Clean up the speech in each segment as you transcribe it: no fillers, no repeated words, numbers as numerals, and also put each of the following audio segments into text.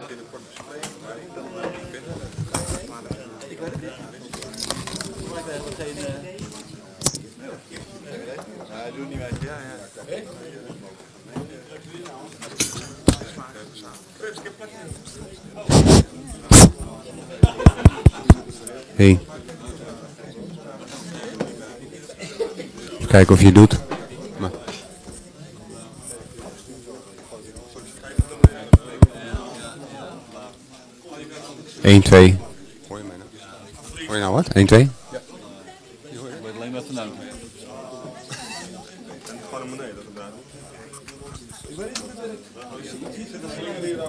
Ik weet het niet. Maar we hebben geen... Hij doet niet mee. Ja, ja. Hey. Even kijken of je het doet. Maar. Eén, 2. Hoor je mij nou? Hoor je nou wat? 1, 2? Ja. Ik weet alleen maar vandaan. Gewoon naar beneden gedaan. Ik weet niet of het werkt.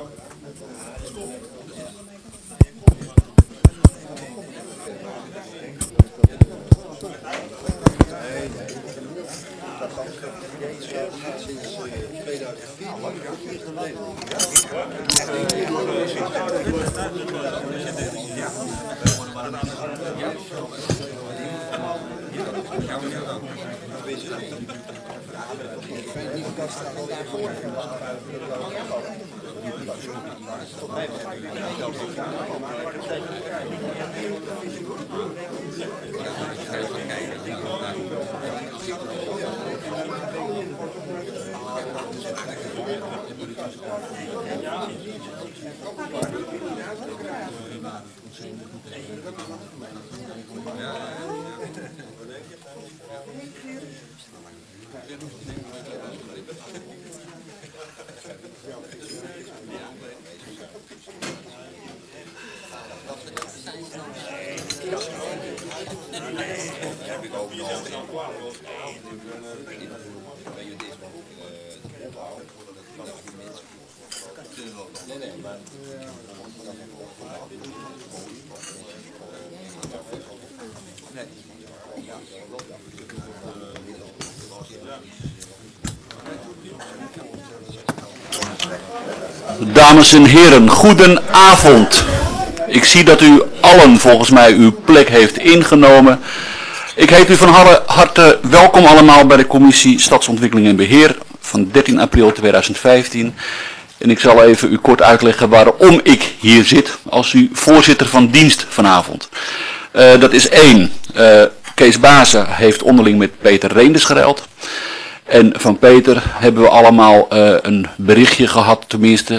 Dames en heren, goedenavond. Ik zie dat u allen volgens mij uw plek heeft ingenomen. Ik heet u van harte welkom allemaal bij de Commissie Stadsontwikkeling en Beheer van 13 april 2015. En ik zal even u kort uitleggen waarom ik hier zit als uw voorzitter van dienst vanavond. Dat is 1. Kees Bazen heeft onderling met Peter Reenders geruild. En van Peter hebben we allemaal een berichtje gehad, tenminste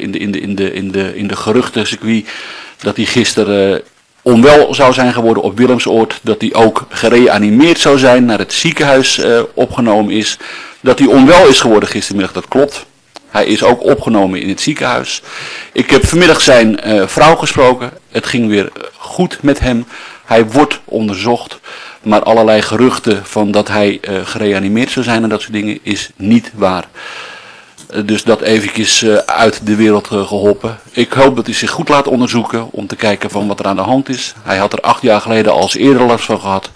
in de geruchtencircuit, dat hij gisteren onwel zou zijn geworden op Willemsoord, dat hij ook gereanimeerd zou zijn, naar het ziekenhuis opgenomen is, dat hij onwel is geworden gistermiddag, dat klopt. Hij is ook opgenomen in het ziekenhuis. Ik heb vanmiddag zijn vrouw gesproken, het ging weer goed met hem, hij wordt onderzocht. Maar allerlei geruchten van dat hij gereanimeerd zou zijn en dat soort dingen is niet waar. Dus dat eventjes uit de wereld geholpen. Ik hoop dat hij zich goed laat onderzoeken om te kijken van wat er aan de hand is. Hij had er 8 jaar geleden al eerder last van gehad.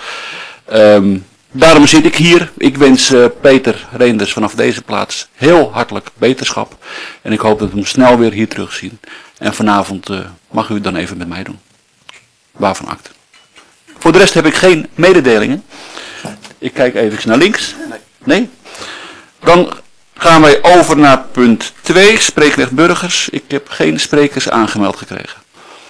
Daarom zit ik hier. Ik wens Peter Reenders vanaf deze plaats heel hartelijk beterschap. En ik hoop dat we hem snel weer hier terugzien. En vanavond mag u het dan even met mij doen. Waarvan acte. Voor de rest heb ik geen mededelingen. Ik kijk even naar links. Nee? Dan gaan wij over naar punt 2, spreekrecht burgers. Ik heb geen sprekers aangemeld gekregen.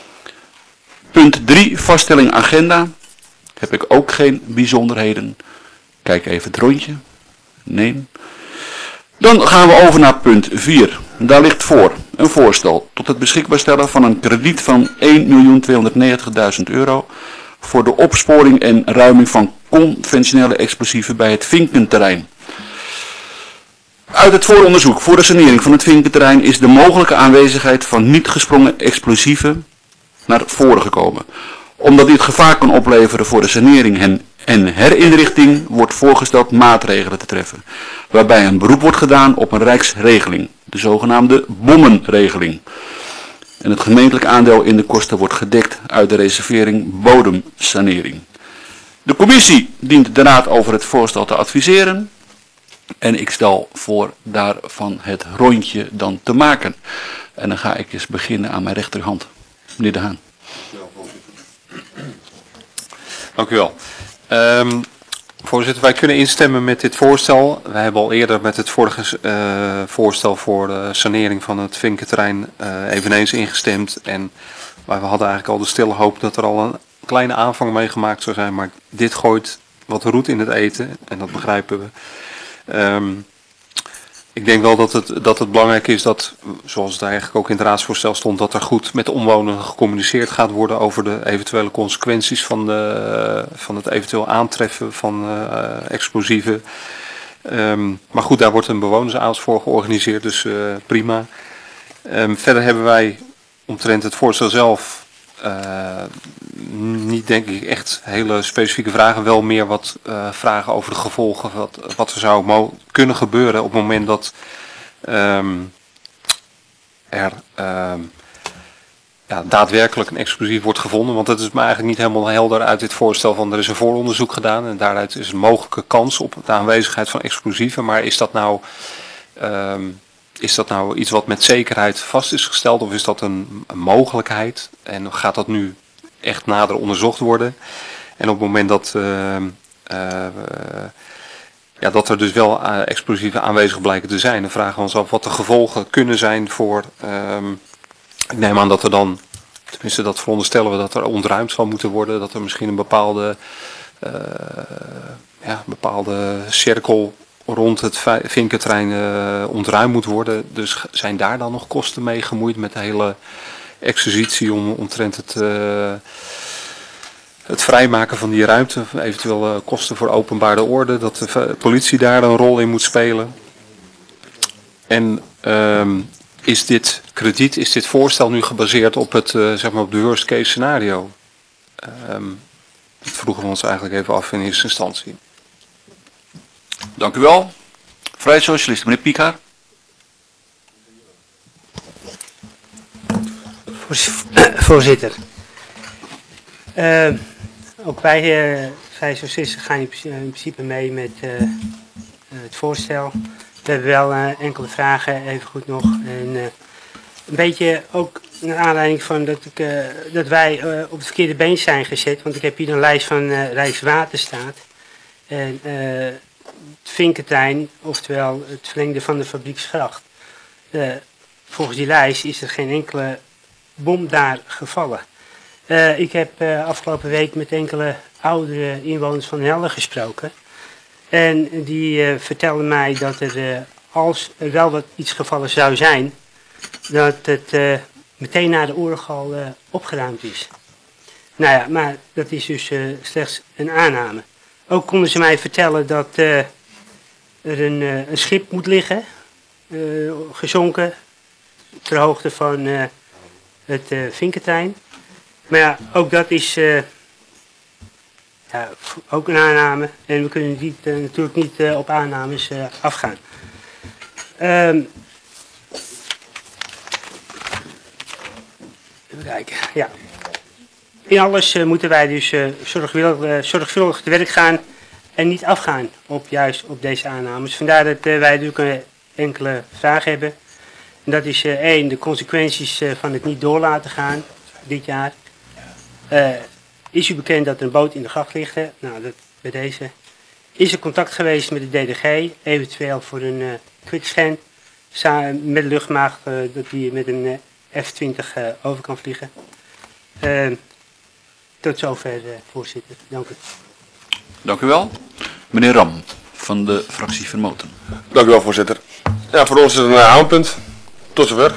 Punt 3, vaststelling agenda. Heb ik ook geen bijzonderheden. Kijk even het rondje. Nee. Dan gaan we over naar punt 4. Daar ligt voor een voorstel tot het beschikbaar stellen van een krediet van €1.290.000 voor de opsporing en ruiming van conventionele explosieven bij het Vinkenterrein. Uit het vooronderzoek voor de sanering van het Vinkenterrein is de mogelijke aanwezigheid van niet gesprongen explosieven naar voren gekomen. Omdat dit gevaar kan opleveren voor de sanering en herinrichting wordt voorgesteld maatregelen te treffen, waarbij een beroep wordt gedaan op een rijksregeling, de zogenaamde bommenregeling. En het gemeentelijk aandeel in de kosten wordt gedekt uit de reservering bodemsanering. De commissie dient de raad over het voorstel te adviseren. En ik stel voor daarvan het rondje dan te maken. En dan ga ik eens beginnen aan mijn rechterhand. Meneer De Haan. Dank u wel. Voorzitter, wij kunnen instemmen met dit voorstel. Wij hebben al eerder met het vorige voorstel voor de sanering van het Vinkenterrein eveneens ingestemd. En we hadden eigenlijk al de stille hoop dat er al een kleine aanvang mee gemaakt zou zijn. Maar dit gooit wat roet in het eten en dat begrijpen we. Ik denk wel dat het belangrijk is dat, zoals het eigenlijk ook in het raadsvoorstel stond, dat er goed met de omwonenden gecommuniceerd gaat worden over de eventuele consequenties van het eventueel aantreffen van explosieven. Maar goed, daar wordt een bewonersavond voor georganiseerd, dus prima. Verder hebben wij omtrent het voorstel zelf niet denk ik echt hele specifieke vragen, wel meer wat vragen over de gevolgen, wat er zou kunnen gebeuren op het moment dat er daadwerkelijk een explosief wordt gevonden. Want het is me eigenlijk niet helemaal helder uit dit voorstel van er is een vooronderzoek gedaan en daaruit is een mogelijke kans op de aanwezigheid van explosieven. Maar is dat nou iets wat met zekerheid vast is gesteld of is dat een mogelijkheid? En gaat dat nu echt nader onderzocht worden? En op het moment dat er dus wel explosieven aanwezig blijken te zijn, dan vragen we ons af wat de gevolgen kunnen zijn voor... ik neem aan dat er dan, tenminste dat veronderstellen we, dat er ontruimd zal moeten worden, dat er misschien een bepaalde cirkel rond het Vinkenterrein ontruimd moet worden. Dus zijn daar dan nog kosten mee gemoeid met de hele exercitie omtrent het vrijmaken van die ruimte, eventueel kosten voor openbare orde, dat de politie daar een rol in moet spelen. En is dit voorstel nu gebaseerd op op de worst case scenario? Dat vroegen we ons eigenlijk even af in eerste instantie. Dank u wel. Vrij Socialist, meneer Pieker. Voorzitter. Ook wij, Vrij Socialisten, gaan in principe mee met het voorstel. We hebben wel enkele vragen, even goed nog. En een beetje ook naar aanleiding van dat wij op het verkeerde been zijn gezet. Want ik heb hier een lijst van Rijkswaterstaat. En het Vinkenterrein, oftewel het verlengde van de fabrieksgracht. Volgens die lijst is er geen enkele bom daar gevallen. Ik heb afgelopen week met enkele oudere inwoners van Helder gesproken. En die vertelden mij dat er, als er wel wat iets gevallen zou zijn, dat het meteen na de oorlog al opgeruimd is. Nou ja, maar dat is dus slechts een aanname. Ook konden ze mij vertellen dat er een schip moet liggen, gezonken, ter hoogte van het Vinkenterrein. Maar ja, ook dat is ook een aanname en we kunnen natuurlijk niet op aannames afgaan. Even kijken, ja. In alles moeten wij dus zorgvuldig te werk gaan en niet afgaan juist op deze aannames. Vandaar dat wij natuurlijk enkele vragen hebben. En dat is 1, de consequenties van het niet door laten gaan dit jaar. Is u bekend dat er een boot in de gracht ligt? Nou, dat bij deze. Is er contact geweest met de DDG, eventueel voor een quickscan met de luchtmacht, dat die met een F-20 over kan vliegen? Tot zover, voorzitter. Dank u. Dank u wel. Meneer Ram, van de fractie Vermoten. Dank u wel, voorzitter. Ja, voor ons is het een aanpunt. Tot zover.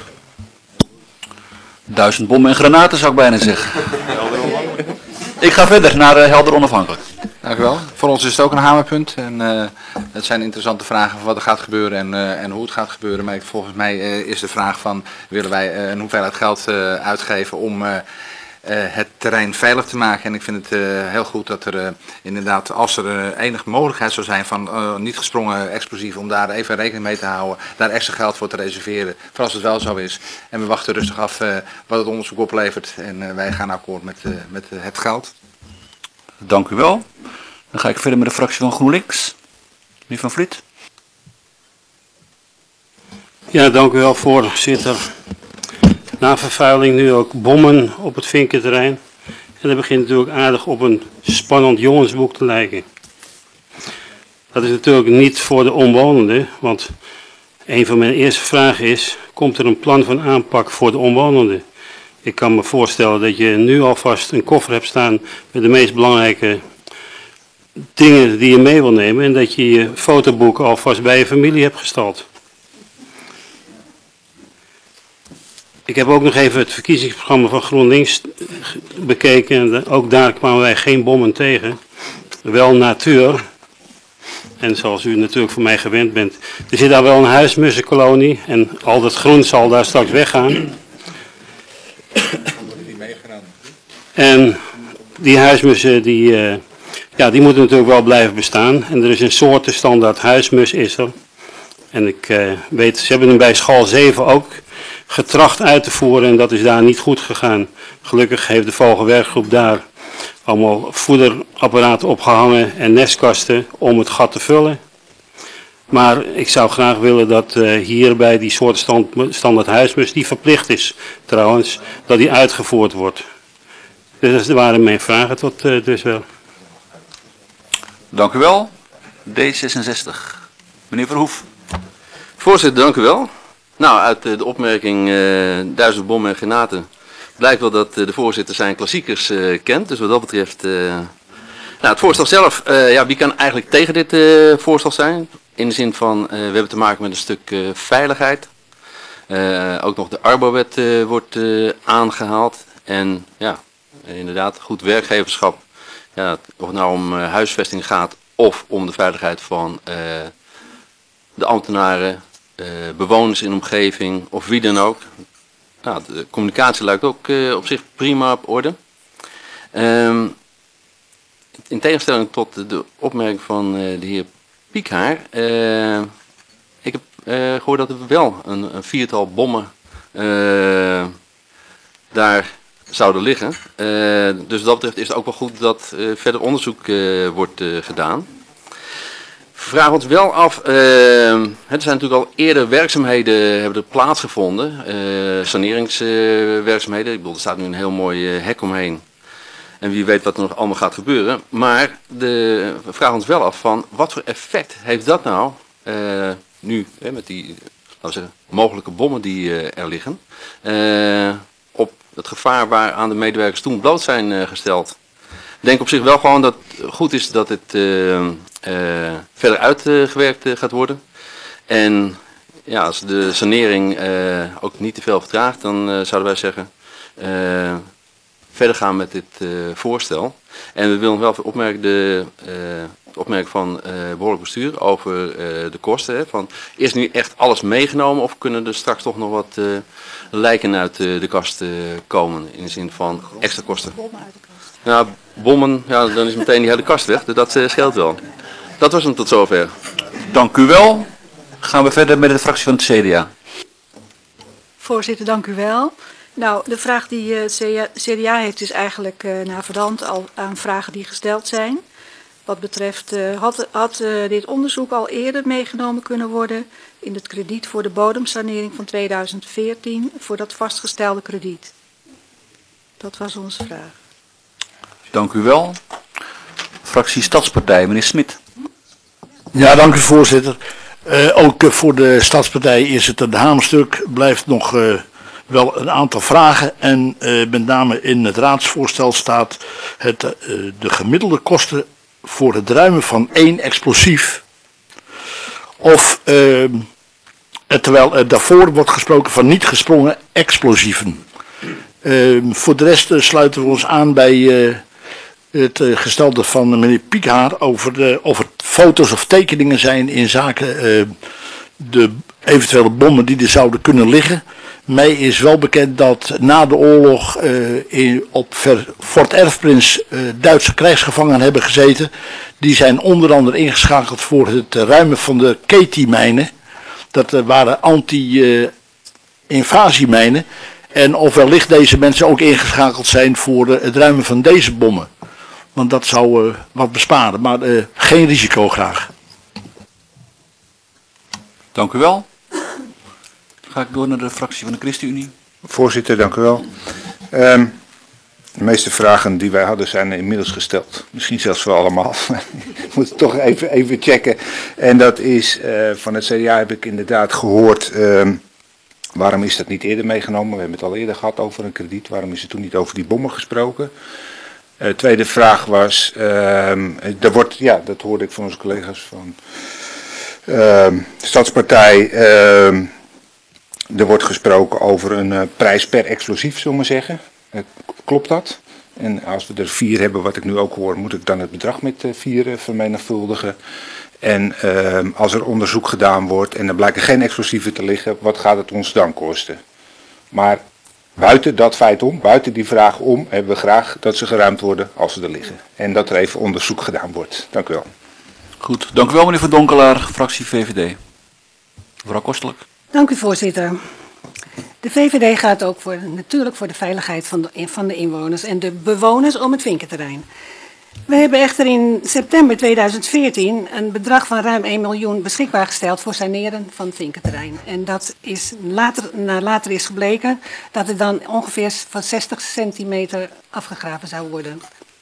1000 bommen en granaten zou ik bijna zeggen. Ik ga verder naar Helder Onafhankelijk. Dank u wel. Voor ons is het ook een hamerpunt. En het zijn interessante vragen van wat er gaat gebeuren en hoe het gaat gebeuren. Maar volgens mij is de vraag van, willen wij een hoeveelheid geld uitgeven om het terrein veilig te maken. En ik vind het heel goed dat er inderdaad, als er enige mogelijkheid zou zijn van niet gesprongen explosieven, om daar even rekening mee te houden, daar extra geld voor te reserveren, voor als het wel zo is. En we wachten rustig af wat het onderzoek oplevert en wij gaan akkoord met het geld. Dank u wel. Dan ga ik verder met de fractie van GroenLinks. Meneer Van Vliet. Ja, dank u wel, voorzitter. Na vervuiling nu ook bommen op het Vinkenterrein. En dat begint natuurlijk aardig op een spannend jongensboek te lijken. Dat is natuurlijk niet voor de omwonenden, want een van mijn eerste vragen is, komt er een plan van aanpak voor de omwonenden? Ik kan me voorstellen dat je nu alvast een koffer hebt staan met de meest belangrijke dingen die je mee wil nemen en dat je je fotoboek alvast bij je familie hebt gestald. Ik heb ook nog even het verkiezingsprogramma van GroenLinks bekeken en ook daar kwamen wij geen bommen tegen. Wel natuur. En zoals u natuurlijk van mij gewend bent, er zit daar wel een huismussenkolonie en al dat groen zal daar straks weggaan. En die huismussen die moeten natuurlijk wel blijven bestaan. En er is een soortenstandaard huismus is er. En ik weet, ze hebben hem bij school 7 ook getracht uit te voeren en dat is daar niet goed gegaan. Gelukkig heeft de vogelwerkgroep daar allemaal voederapparaten opgehangen en nestkasten om het gat te vullen. Maar ik zou graag willen dat hier bij die soortenstandaard huismus, die verplicht is trouwens, dat die uitgevoerd wordt. Dus dat waren mijn vragen tot dusver. Dank u wel. D66. Meneer Verhoef. Voorzitter, dank u wel. Nou, uit de opmerking 1000 bommen en granaten blijkt wel dat de voorzitter zijn klassiekers kent. Dus wat dat betreft, nou, het voorstel zelf, wie kan eigenlijk tegen dit voorstel zijn? In de zin van, we hebben te maken met een stuk veiligheid. Ook nog de Arbowet wordt aangehaald. En ja, inderdaad, goed werkgeverschap. Ja, of het nou om huisvesting gaat of om de veiligheid van de ambtenaren, bewoners in de omgeving of wie dan ook. Nou, de communicatie lijkt ook op zich prima op orde. In tegenstelling tot de opmerking van de heer Piekhaar. Ik heb gehoord dat er wel een 4-tal bommen daar zouden liggen. Dus wat dat betreft is het ook wel goed dat verder onderzoek wordt gedaan. We vragen ons wel af, er zijn natuurlijk al eerder werkzaamheden hebben er plaatsgevonden, saneringswerkzaamheden. Ik bedoel, er staat nu een heel mooi hek omheen. En wie weet wat er nog allemaal gaat gebeuren. Maar we vragen ons wel af van, wat voor effect heeft dat nou, nu, met die laten we zeggen, mogelijke bommen die er liggen, op het gevaar waaraan de medewerkers toen bloot zijn gesteld. Ik denk op zich wel gewoon dat het goed is dat het verder uitgewerkt gaat worden. En ja, als de sanering ook niet te veel vertraagt, dan zouden wij zeggen verder gaan met dit voorstel. En we willen wel opmerken de opmerking van behoorlijk bestuur over de kosten. Hè, van, is nu echt alles meegenomen of kunnen er straks toch nog wat lijken uit de kast komen in de zin van extra kosten? Ja, bommen, ja, dan is meteen die hele kast weg, dus dat scheelt wel. Dat was hem tot zover. Dank u wel. Gaan we verder met de fractie van het CDA. Voorzitter, dank u wel. Nou, de vraag die het CDA heeft is eigenlijk naverwant al aan vragen die gesteld zijn. Wat betreft, had dit onderzoek al eerder meegenomen kunnen worden in het krediet voor de bodemsanering van 2014 voor dat vastgestelde krediet? Dat was onze vraag. Dank u wel. Fractie Stadspartij, meneer Smit. Ja, dank u voorzitter. Ook voor de Stadspartij is het een hamerstuk. Blijft nog wel een aantal vragen. En met name in het raadsvoorstel staat de gemiddelde kosten voor het ruimen van 1 explosief. Of terwijl er daarvoor wordt gesproken van niet gesprongen explosieven. Voor de rest sluiten we ons aan bij het gestelde van meneer Piekhaar over of er foto's of tekeningen zijn in zaken de eventuele bommen die er zouden kunnen liggen. Mij is wel bekend dat na de oorlog op Fort Erfprins Duitse krijgsgevangenen hebben gezeten. Die zijn onder andere ingeschakeld voor het ruimen van de Katy-mijnen. Dat waren anti-invasiemijnen. En of wellicht deze mensen ook ingeschakeld zijn voor het ruimen van deze bommen. Want dat zou wat besparen, maar geen risico graag. Dank u wel. Ga ik door naar de fractie van de ChristenUnie. Voorzitter, dank u wel. De meeste vragen die wij hadden zijn inmiddels gesteld. Misschien zelfs wel allemaal. Ik moet het toch even checken. En dat is, van het CDA heb ik inderdaad gehoord, waarom is dat niet eerder meegenomen? We hebben het al eerder gehad over een krediet. Waarom is er toen niet over die bommen gesproken? Tweede vraag was, dat hoorde ik van onze collega's van Stadspartij. Er wordt gesproken over een prijs per explosief, zullen we maar zeggen. Klopt dat? En als we er 4 hebben, wat ik nu ook hoor, moet ik dan het bedrag met 4 vermenigvuldigen. En als er onderzoek gedaan wordt en er blijken geen explosieven te liggen, wat gaat het ons dan kosten? Maar buiten dat feit om, buiten die vraag om, hebben we graag dat ze geruimd worden als ze er liggen. En dat er even onderzoek gedaan wordt. Dank u wel. Goed, dank u wel meneer Van Donkelaar, fractie VVD. Mevrouw Kostelijk. Dank u voorzitter. De VVD gaat ook natuurlijk voor de veiligheid van de inwoners en de bewoners om het Vinkenterrein. We hebben echter in september 2014 een bedrag van ruim 1 miljoen beschikbaar gesteld voor saneren van het Vinkenterrein. En dat is later is gebleken dat er dan ongeveer van 60 centimeter afgegraven zou worden.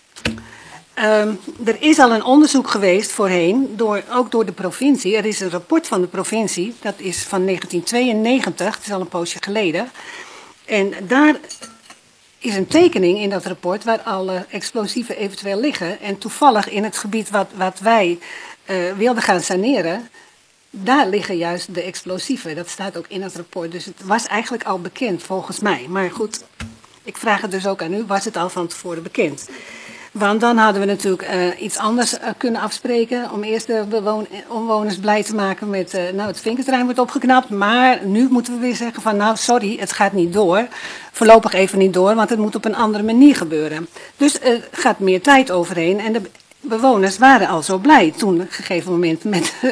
Er is al een onderzoek geweest voorheen, ook door de provincie. Er is een rapport van de provincie, dat is van 1992, het is al een poosje geleden. En daar is een tekening in dat rapport waar alle explosieven eventueel liggen. En toevallig in het gebied wat wij wilden gaan saneren, daar liggen juist de explosieven. Dat staat ook in het rapport, dus het was eigenlijk al bekend volgens mij. Maar goed, ik vraag het dus ook aan u, was het al van tevoren bekend? Want dan hadden we natuurlijk iets anders kunnen afspreken om eerst de omwoners blij te maken met, het Vinkenterrein wordt opgeknapt. Maar nu moeten we weer zeggen van, nou sorry, het gaat niet door. Voorlopig even niet door, want het moet op een andere manier gebeuren. Dus er gaat meer tijd overheen en de bewoners waren al zo blij toen op een gegeven moment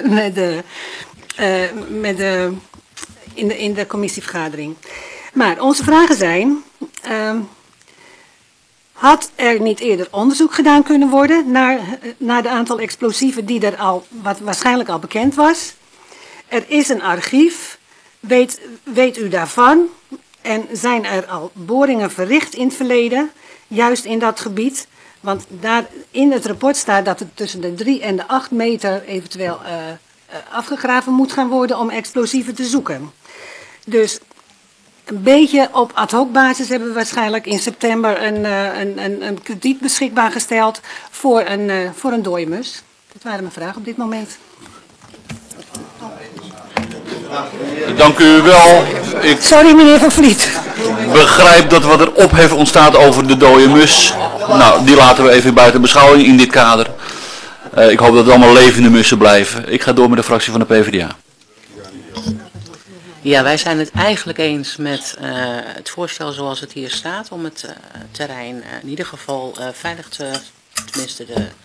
in de commissievergadering. Maar onze vragen zijn, had er niet eerder onderzoek gedaan kunnen worden naar de aantal explosieven die er al, wat waarschijnlijk al bekend was? Er is een archief, weet u daarvan? En zijn er al boringen verricht in het verleden, juist in dat gebied? Want daar in het rapport staat dat het tussen de 3 en de 8 meter eventueel afgegraven moet gaan worden om explosieven te zoeken. Dus een beetje op ad hoc basis hebben we waarschijnlijk in september een krediet beschikbaar gesteld voor een dooiemus. Dat waren mijn vragen op dit moment. Dank u wel. Ik Sorry meneer Van Vliet. begrijp dat wat er ophef ontstaat over de dode mus. Nou, die laten we even buiten beschouwing in dit kader. Ik hoop dat het allemaal levende mussen blijven. Ik ga door met de fractie van de PvdA. Ja, wij zijn het eigenlijk eens met het voorstel zoals het hier staat om het terrein in ieder geval veilig tenminste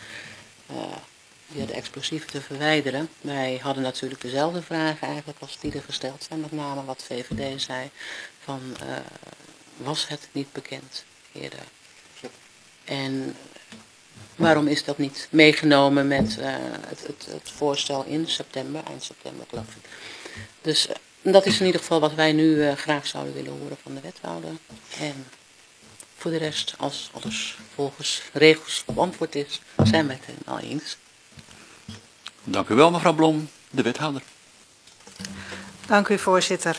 de explosieven te verwijderen. Wij hadden natuurlijk dezelfde vragen eigenlijk als die er gesteld zijn, met name wat VVD zei van was het niet bekend eerder? En waarom is dat niet meegenomen met het voorstel in september, eind september geloof ik. Dus dat is in ieder geval wat wij nu graag zouden willen horen van de wethouder. En voor de rest, als alles volgens regels beantwoord is, zijn wij het helemaal eens. Dank u wel mevrouw Blom, de wethouder. Dank u voorzitter.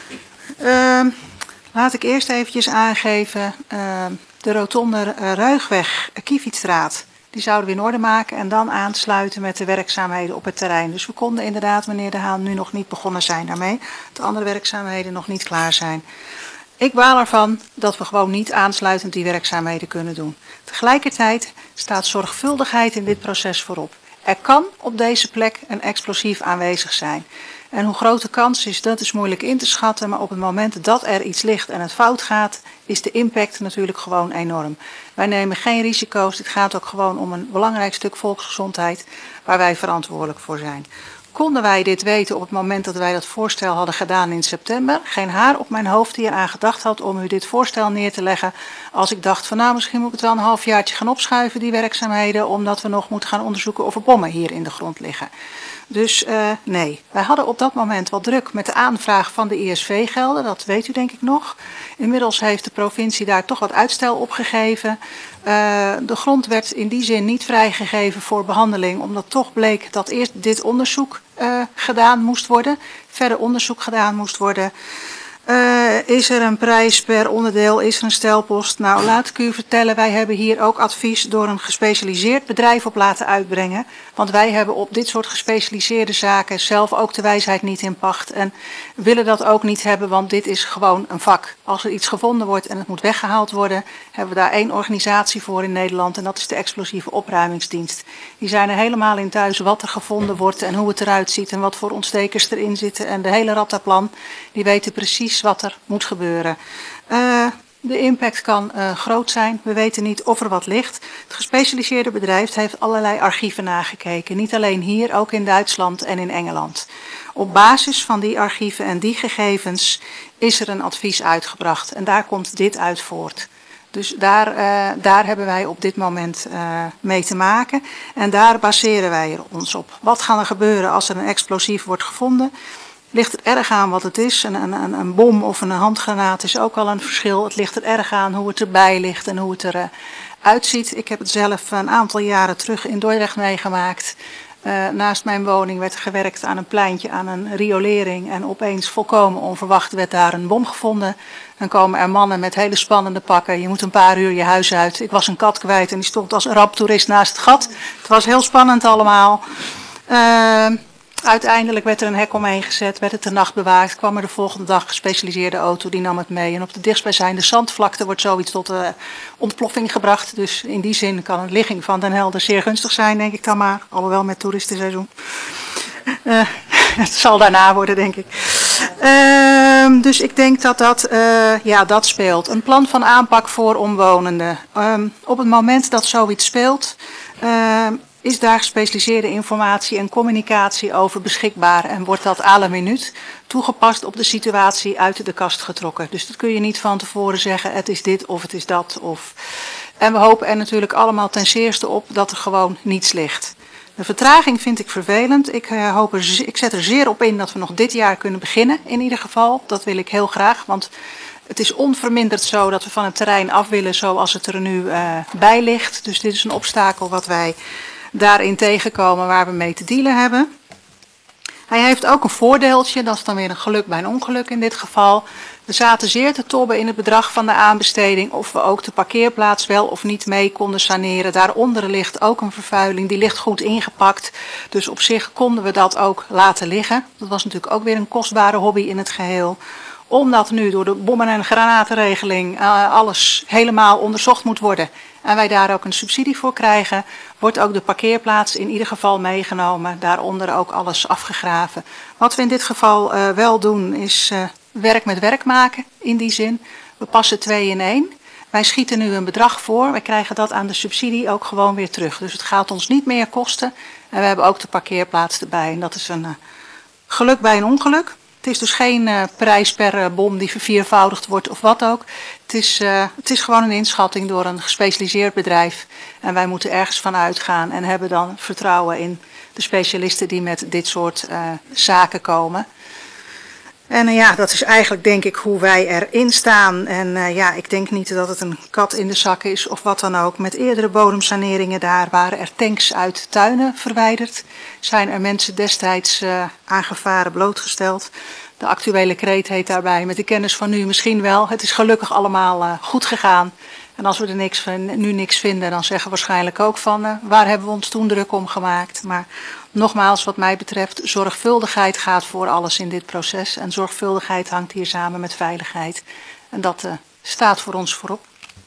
Laat ik eerst eventjes aangeven, de rotonde Ruigweg-Kievitstraat, die zouden we in orde maken en dan aansluiten met de werkzaamheden op het terrein. Dus we konden inderdaad, meneer De Haan, nu nog niet begonnen zijn daarmee. De andere werkzaamheden nog niet klaar zijn. Ik baal ervan dat we gewoon niet aansluitend die werkzaamheden kunnen doen. Tegelijkertijd staat zorgvuldigheid in dit proces voorop. Er kan op deze plek een explosief aanwezig zijn. En hoe groot de kans is, dat is moeilijk in te schatten. Maar op het moment dat er iets ligt en het fout gaat, is de impact natuurlijk gewoon enorm. Wij nemen geen risico's. Het gaat ook gewoon om een belangrijk stuk volksgezondheid waar wij verantwoordelijk voor zijn. Konden wij dit weten op het moment dat wij dat voorstel hadden gedaan in september? Geen haar op mijn hoofd die eraan gedacht had om u dit voorstel neer te leggen. Als ik dacht van nou misschien moet ik het wel een halfjaartje gaan opschuiven die werkzaamheden. Omdat we nog moeten gaan onderzoeken of er bommen hier in de grond liggen. Dus nee, wij hadden op dat moment wat druk met de aanvraag van de ESV-gelden, dat weet u denk ik nog. Inmiddels heeft de provincie daar toch wat uitstel op gegeven. De grond werd in die zin niet vrijgegeven voor behandeling, omdat toch bleek dat eerst dit onderzoek gedaan moest worden, verder onderzoek gedaan moest worden. Is er een prijs per onderdeel, is er een stelpost? Nou, laat ik u vertellen, wij hebben hier ook advies door een gespecialiseerd bedrijf op laten uitbrengen. Want wij hebben op dit soort gespecialiseerde zaken zelf ook de wijsheid niet in pacht. En willen dat ook niet hebben, want dit is gewoon een vak. Als er iets gevonden wordt en het moet weggehaald worden, hebben we daar één organisatie voor in Nederland. En dat is de explosieve opruimingsdienst. Die zijn er helemaal in thuis wat er gevonden wordt en hoe het eruit ziet en wat voor ontstekers erin zitten. En de hele rattaplan, die weten precies wat er moet gebeuren. De impact kan groot zijn. We weten niet of er wat ligt. Het gespecialiseerde bedrijf heeft allerlei archieven nagekeken. Niet alleen hier, ook in Duitsland en in Engeland. Op basis van die archieven en die gegevens is er een advies uitgebracht. En daar komt dit uit voort. Dus daar hebben wij op dit moment mee te maken. En daar baseren wij ons op. Wat gaat er gebeuren als er een explosief wordt gevonden? Ligt het erg aan wat het is. Een bom of een handgranaat is ook al een verschil. Het ligt er erg aan hoe het erbij ligt en hoe het eruit ziet. Ik heb het zelf een aantal jaren terug in Dordrecht meegemaakt. Naast mijn woning werd gewerkt aan een pleintje, aan een riolering. En opeens volkomen onverwacht werd daar een bom gevonden. Dan komen er mannen met hele spannende pakken. Je moet een paar uur je huis uit. Ik was een kat kwijt en die stond als raptoerist naast het gat. Het was heel spannend allemaal. Uiteindelijk werd er een hek omheen gezet, werd het de nacht bewaard, kwam er de volgende dag een gespecialiseerde auto, die nam het mee. En op de dichtstbijzijnde zandvlakte wordt zoiets tot ontploffing gebracht. Dus in die zin kan een ligging van Den Helder zeer gunstig zijn, denk ik dan maar. Alhoewel met toeristenseizoen. Het zal daarna worden, denk ik. Dus ik denk dat dat speelt. Een plan van aanpak voor omwonenden. Op het moment dat zoiets speelt, is daar gespecialiseerde informatie en communicatie over beschikbaar en wordt dat à la minuut toegepast op de situatie uit de kast getrokken. Dus dat kun je niet van tevoren zeggen, het is dit of het is dat. En we hopen er natuurlijk allemaal ten zeerste op dat er gewoon niets ligt. De vertraging vind ik vervelend. Ik zet er zeer op in dat we nog dit jaar kunnen beginnen in ieder geval. Dat wil ik heel graag, want het is onverminderd zo dat we van het terrein af willen zoals het er nu bij ligt. Dus dit is een obstakel wat wij daarin tegenkomen waar we mee te dealen hebben. Hij heeft ook een voordeeltje, dat is dan weer een geluk bij een ongeluk in dit geval. We zaten zeer te tobben in het bedrag van de aanbesteding of we ook de parkeerplaats wel of niet mee konden saneren. Daaronder ligt ook een vervuiling, die ligt goed ingepakt. Dus op zich konden we dat ook laten liggen. Dat was natuurlijk ook weer een kostbare hobby in het geheel. Omdat nu door de bommen- en granatenregeling alles helemaal onderzocht moet worden en wij daar ook een subsidie voor krijgen, wordt ook de parkeerplaats in ieder geval meegenomen, daaronder ook alles afgegraven. Wat we in dit geval wel doen is werk met werk maken in die zin. We passen 2 in 1. Wij schieten nu een bedrag voor, wij krijgen dat aan de subsidie ook gewoon weer terug. Dus het gaat ons niet meer kosten en we hebben ook de parkeerplaats erbij. En dat is een geluk bij een ongeluk. Het is dus geen prijs per bom die verviervoudigd wordt of wat ook. Het is gewoon een inschatting door een gespecialiseerd bedrijf. En wij moeten ergens van uitgaan en hebben dan vertrouwen in de specialisten die met dit soort zaken komen. En dat is eigenlijk denk ik hoe wij erin staan. En ik denk niet dat het een kat in de zak is of wat dan ook. Met eerdere bodemsaneringen daar waren er tanks uit tuinen verwijderd. Zijn er mensen destijds aan gevaren blootgesteld. De actuele kreet heet daarbij, met de kennis van nu misschien wel. Het is gelukkig allemaal goed gegaan. En als we er nu niks vinden, dan zeggen we waarschijnlijk ook van waar hebben we ons toen druk om gemaakt. Maar nogmaals, wat mij betreft, zorgvuldigheid gaat voor alles in dit proces. En zorgvuldigheid hangt hier samen met veiligheid. En dat staat voor ons voorop.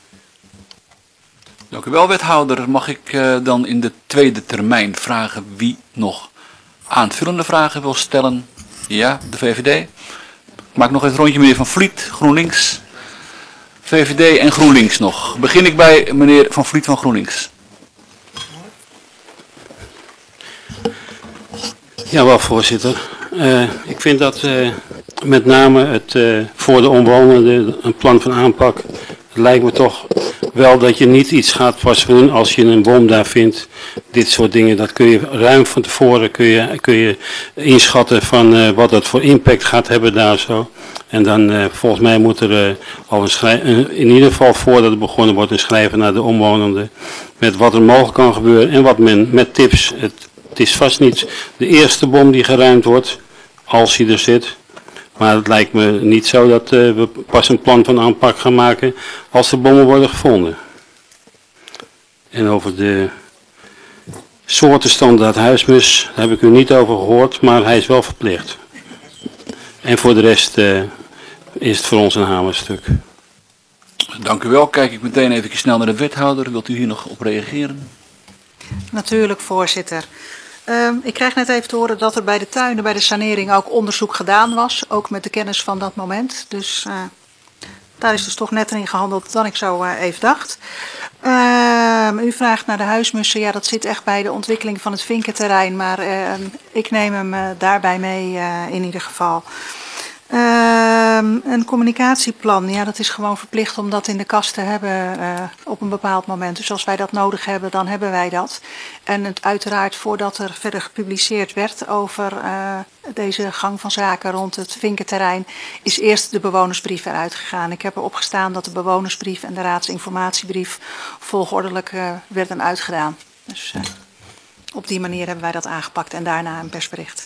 Dank u wel, wethouder. Mag ik dan in de tweede termijn vragen wie nog aanvullende vragen wil stellen? Ja, de VVD. Ik maak nog even een rondje, meneer Van Vliet, GroenLinks. VVD en GroenLinks nog. Begin ik bij meneer Van Vliet van GroenLinks. Ja, wel voorzitter. Ik vind dat met name het voor de omwonenden een plan van aanpak Het lijkt me toch wel dat je niet iets gaat pas doen als je een bom daar vindt. Dit soort dingen, dat kun je ruim van tevoren kun je inschatten van wat dat voor impact gaat hebben daar zo. En dan volgens mij moet er al in ieder geval voordat het begonnen wordt een schrijven naar de omwonenden. Met wat er mogelijk kan gebeuren en wat men met tips. Het is vast niet de eerste bom die geruimd wordt, als hij er zit. Maar het lijkt me niet zo dat we pas een plan van aanpak gaan maken als de bommen worden gevonden. En over de soortenstandaard huismus, daar heb ik u niet over gehoord, maar hij is wel verplicht. En voor de rest is het voor ons een hamerstuk. Dank u wel. Kijk ik meteen even snel naar de wethouder. Wilt u hier nog op reageren? Natuurlijk, voorzitter. Ik krijg net even te horen dat er bij de tuinen, bij de sanering ook onderzoek gedaan was. Ook met de kennis van dat moment. Dus daar is dus toch netter in gehandeld dan ik zo even dacht. U vraagt naar de huismussen. Ja, dat zit echt bij de ontwikkeling van het vinkenterrein. Maar ik neem hem daarbij mee in ieder geval. Een communicatieplan, ja, dat is gewoon verplicht om dat in de kast te hebben op een bepaald moment. Dus als wij dat nodig hebben, dan hebben wij dat. En het uiteraard voordat er verder gepubliceerd werd over deze gang van zaken rond het vinkenterrein, is eerst de bewonersbrief eruit gegaan. Ik heb erop gestaan dat de bewonersbrief en de raadsinformatiebrief volgordelijk werden uitgedaan. Dus op die manier hebben wij dat aangepakt en daarna een persbericht.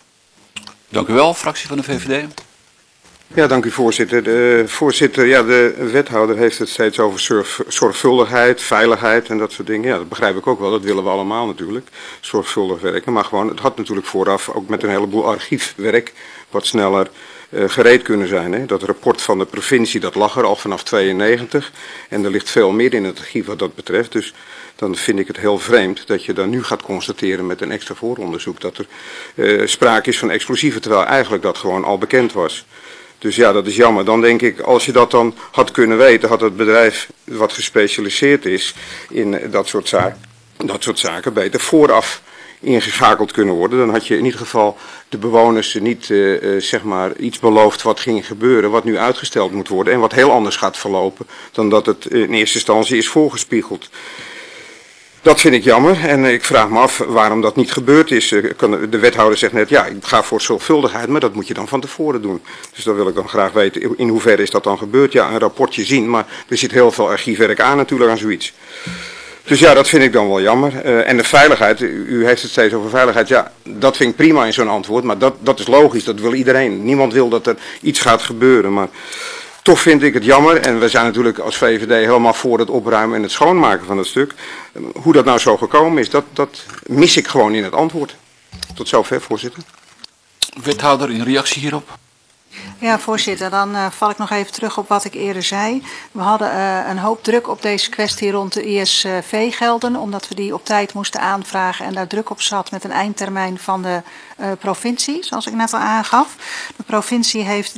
Dank u wel, fractie van de VVD. Ja, dank u voorzitter. Voorzitter, ja, de wethouder heeft het steeds over zorgvuldigheid, veiligheid en dat soort dingen. Ja, dat begrijp ik ook wel, dat willen we allemaal natuurlijk, zorgvuldig werken. Maar gewoon, het had natuurlijk vooraf ook met een heleboel archiefwerk wat sneller gereed kunnen zijn. Hè. Dat rapport van de provincie, dat lag er al vanaf 92 en er ligt veel meer in het archief wat dat betreft. Dus dan vind ik het heel vreemd dat je dan nu gaat constateren met een extra vooronderzoek dat er sprake is van explosieven, terwijl eigenlijk dat gewoon al bekend was. Dus ja, dat is jammer. Dan denk ik, als je dat dan had kunnen weten, had het bedrijf wat gespecialiseerd is in dat soort zaken beter vooraf ingeschakeld kunnen worden. Dan had je in ieder geval de bewoners niet zeg maar iets beloofd wat ging gebeuren, wat nu uitgesteld moet worden en wat heel anders gaat verlopen dan dat het in eerste instantie is voorgespiegeld. Dat vind ik jammer en ik vraag me af waarom dat niet gebeurd is. De wethouder zegt net, ja, ik ga voor zorgvuldigheid, maar dat moet je dan van tevoren doen. Dus dan wil ik dan graag weten, in hoeverre is dat dan gebeurd? Ja, een rapportje zien, maar er zit heel veel archiefwerk aan natuurlijk aan zoiets. Dus ja, dat vind ik dan wel jammer. En de veiligheid, u heeft het steeds over veiligheid. Ja, dat vind ik prima in zo'n antwoord, maar dat is logisch, dat wil iedereen. Niemand wil dat er iets gaat gebeuren, maar toch vind ik het jammer, en we zijn natuurlijk als VVD helemaal voor het opruimen en het schoonmaken van het stuk. Hoe dat nou zo gekomen is, dat mis ik gewoon in het antwoord. Tot zover, voorzitter. Wethouder, in reactie hierop? Ja, voorzitter, dan val ik nog even terug op wat ik eerder zei. We hadden een hoop druk op deze kwestie rond de ISV-gelden, omdat we die op tijd moesten aanvragen en daar druk op zat met een eindtermijn van de provincie, zoals ik net al aangaf. De provincie heeft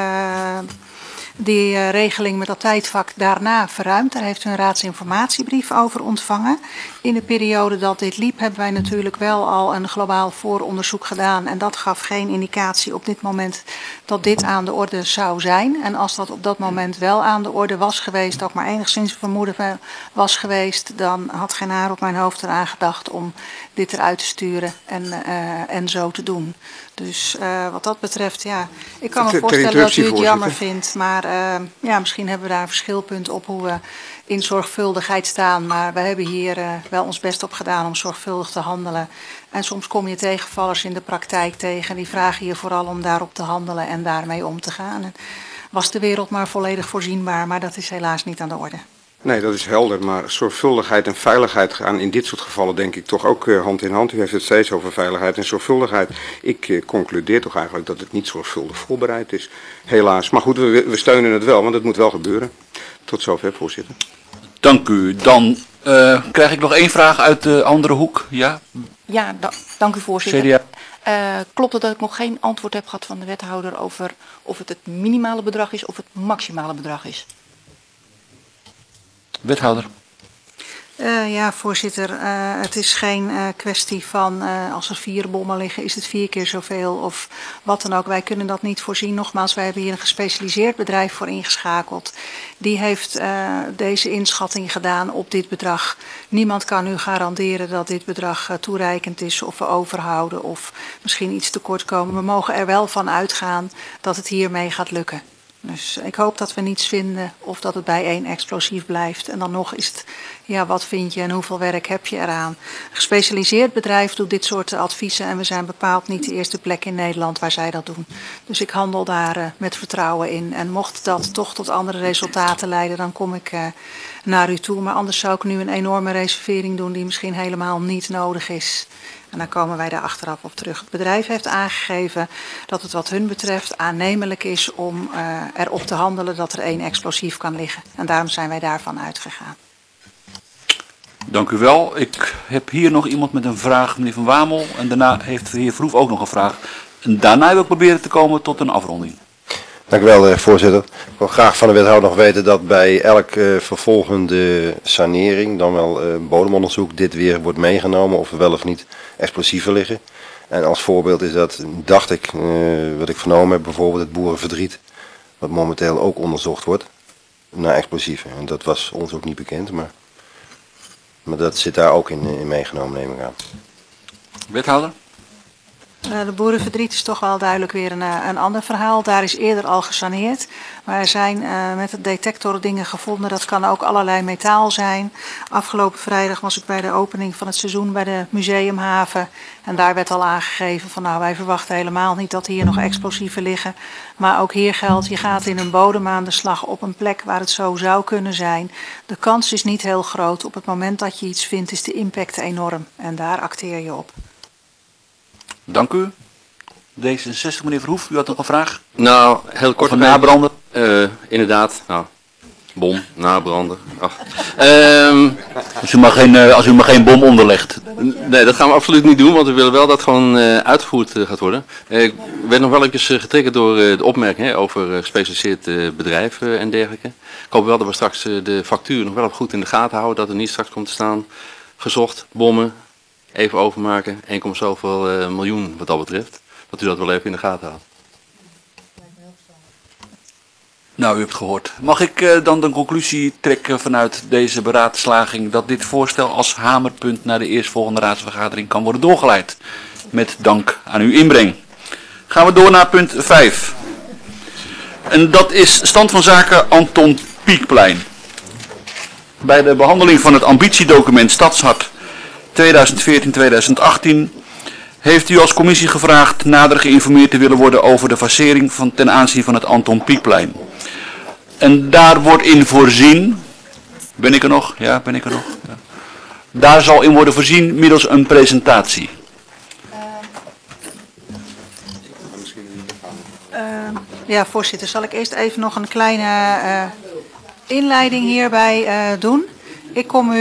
die regeling met dat tijdvak daarna verruimd. Daar heeft u een raadsinformatiebrief over ontvangen. In de periode dat dit liep hebben wij natuurlijk wel al een globaal vooronderzoek gedaan. En dat gaf geen indicatie op dit moment dat dit aan de orde zou zijn. En als dat op dat moment wel aan de orde was geweest, ook maar enigszins vermoeden was geweest, dan had geen haar op mijn hoofd eraan gedacht om dit eruit te sturen en zo te doen. Dus wat dat betreft, ja, ik kan me voorstellen dat u het jammer vindt, maar ja, misschien hebben we daar een verschilpunt op hoe we in zorgvuldigheid staan. Maar we hebben hier wel ons best op gedaan om zorgvuldig te handelen. En soms kom je tegenvallers in de praktijk tegen, die vragen je vooral om daarop te handelen en daarmee om te gaan. En was de wereld maar volledig voorzienbaar, maar dat is helaas niet aan de orde. Nee, dat is helder, maar zorgvuldigheid en veiligheid gaan in dit soort gevallen denk ik toch ook hand in hand. U heeft het steeds over veiligheid en zorgvuldigheid. Ik concludeer toch eigenlijk dat het niet zorgvuldig voorbereid is, helaas. Maar goed, we steunen het wel, want het moet wel gebeuren. Tot zover, voorzitter. Dank u. Dan krijg ik nog één vraag uit de andere hoek. Ja, ja, dank u voorzitter. CDA. Klopt het dat ik nog geen antwoord heb gehad van de wethouder over of het minimale bedrag is of het maximale bedrag is? Wethouder. Ja, voorzitter. Het is geen kwestie van als er 4 bommen liggen, is het 4 keer zoveel of wat dan ook. Wij kunnen dat niet voorzien. Nogmaals, wij hebben hier een gespecialiseerd bedrijf voor ingeschakeld. Die heeft deze inschatting gedaan op dit bedrag. Niemand kan u garanderen dat dit bedrag toereikend is of we overhouden of misschien iets tekort komen. We mogen er wel van uitgaan dat het hiermee gaat lukken. Dus ik hoop dat we niets vinden of dat het bij 1 explosief blijft. En dan nog is het, ja, wat vind je en hoeveel werk heb je eraan? Een gespecialiseerd bedrijf doet dit soort adviezen en we zijn bepaald niet de eerste plek in Nederland waar zij dat doen. Dus ik handel daar met vertrouwen in. En mocht dat toch tot andere resultaten leiden, dan kom ik naar u toe. Maar anders zou ik nu een enorme reservering doen die misschien helemaal niet nodig is. En dan komen wij daar achteraf op terug. Het bedrijf heeft aangegeven dat het wat hun betreft aannemelijk is om erop te handelen dat er 1 explosief kan liggen. En daarom zijn wij daarvan uitgegaan. Dank u wel. Ik heb hier nog iemand met een vraag, meneer Van Wamel. En daarna heeft de heer Verhoef ook nog een vraag. En daarna wil ik proberen te komen tot een afronding. Dank u wel, voorzitter. Ik wil graag van de wethouder nog weten dat bij elk vervolgende sanering, dan wel bodemonderzoek, dit weer wordt meegenomen of er wel of niet explosieven liggen. En als voorbeeld is dat, dacht ik, wat ik vernomen heb, bijvoorbeeld het boerenverdriet, wat momenteel ook onderzocht wordt naar explosieven. En dat was ons ook niet bekend, maar dat zit daar ook in meegenomen, neem ik aan. Wethouder? De boerenverdriet is toch wel duidelijk weer een ander verhaal. Daar is eerder al gesaneerd. Maar er zijn met het detector dingen gevonden. Dat kan ook allerlei metaal zijn. Afgelopen vrijdag was ik bij de opening van het seizoen bij de museumhaven. En daar werd al aangegeven van nou, wij verwachten helemaal niet dat hier nog explosieven liggen. Maar ook hier geldt, je gaat in een bodem aan de slag op een plek waar het zo zou kunnen zijn. De kans is niet heel groot. Op het moment dat je iets vindt is de impact enorm. En daar acteer je op. Dank u. D66, meneer Verhoef, u had nog een vraag? Nou, heel kort. Of een nabrander? Inderdaad, nou, bom, nabrander. Als u maar geen bom onderlegt. Nee, dat gaan we absoluut niet doen, want we willen wel dat het gewoon uitgevoerd gaat worden. Ik werd nog wel eventjes getriggerd door de opmerking over gespecialiseerd bedrijf en dergelijke. Ik hoop wel dat we straks de factuur nog wel goed in de gaten houden, dat er niet straks komt te staan gezocht, bommen. Even overmaken, 1, zoveel miljoen wat dat betreft. Dat u dat wel even in de gaten houdt. Nou, u hebt gehoord. Mag ik dan de conclusie trekken vanuit deze beraadslaging dat dit voorstel als hamerpunt naar de eerstvolgende raadsvergadering kan worden doorgeleid? Met dank aan uw inbreng. Gaan we door naar punt 5. En dat is stand van zaken Anton Pieckplein. Bij de behandeling van het ambitiedocument Stadshart 2014-2018 heeft u als commissie gevraagd nader geïnformeerd te willen worden over de facering ten aanzien van het Anton Pieckplein. En daar wordt in voorzien, ben ik er nog? Ja, ben ik er nog? Ja. Daar zal in worden voorzien middels een presentatie. Ja, voorzitter, zal ik eerst even nog een kleine inleiding hierbij doen. Ik kom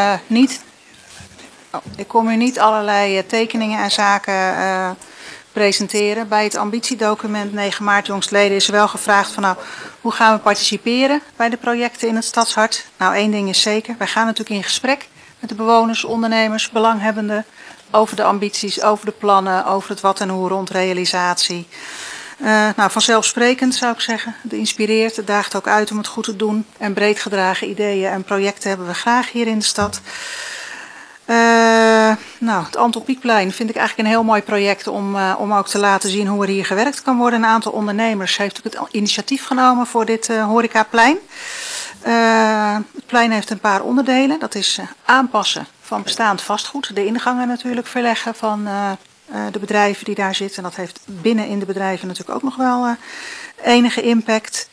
u niet allerlei tekeningen en zaken presenteren. Bij het ambitiedocument 9 maart jongstleden is er wel gevraagd van nou, hoe gaan we participeren bij de projecten in het Stadshart? Nou, één ding is zeker, wij gaan natuurlijk in gesprek met de bewoners, ondernemers, belanghebbenden over de ambities, over de plannen, over het wat en hoe rond realisatie. Nou, vanzelfsprekend zou ik zeggen, het inspireert, het daagt ook uit om het goed te doen en breed gedragen ideeën en projecten hebben we graag hier in de stad. Nou, het Anton Pieckplein vind ik eigenlijk een heel mooi project om ook te laten zien hoe er hier gewerkt kan worden. Een aantal ondernemers heeft ook het initiatief genomen voor dit horecaplein. Het plein heeft een paar onderdelen. Dat is aanpassen van bestaand vastgoed. De ingangen natuurlijk verleggen van de bedrijven die daar zitten. Dat heeft binnen in de bedrijven natuurlijk ook nog wel enige impact.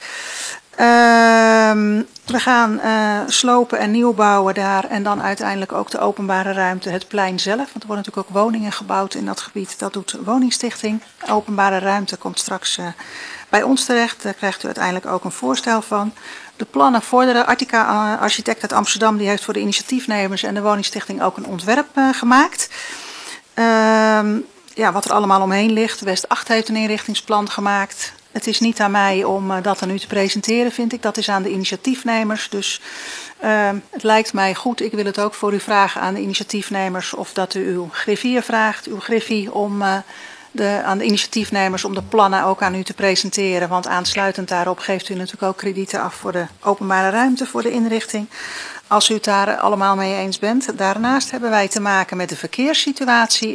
We gaan slopen en nieuw bouwen daar en dan uiteindelijk ook de openbare ruimte, het plein zelf. Want er worden natuurlijk ook woningen gebouwd in dat gebied. Dat doet de woningstichting. De openbare ruimte komt straks bij ons terecht. Daar krijgt u uiteindelijk ook een voorstel van. De plannen vorderen. Artica, architect uit Amsterdam, die heeft voor de initiatiefnemers en de woningstichting ook een ontwerp gemaakt. Ja, wat er allemaal omheen ligt. West 8 heeft een inrichtingsplan gemaakt. Het is niet aan mij om dat aan u te presenteren, vind ik. Dat is aan de initiatiefnemers. Dus het lijkt mij goed. Ik wil het ook voor u vragen aan de initiatiefnemers of dat u uw griffier vraagt, uw griffie, om aan de initiatiefnemers om de plannen ook aan u te presenteren. Want aansluitend daarop geeft u natuurlijk ook kredieten af voor de openbare ruimte, voor de inrichting. Als u het daar allemaal mee eens bent. Daarnaast hebben wij te maken met de verkeerssituatie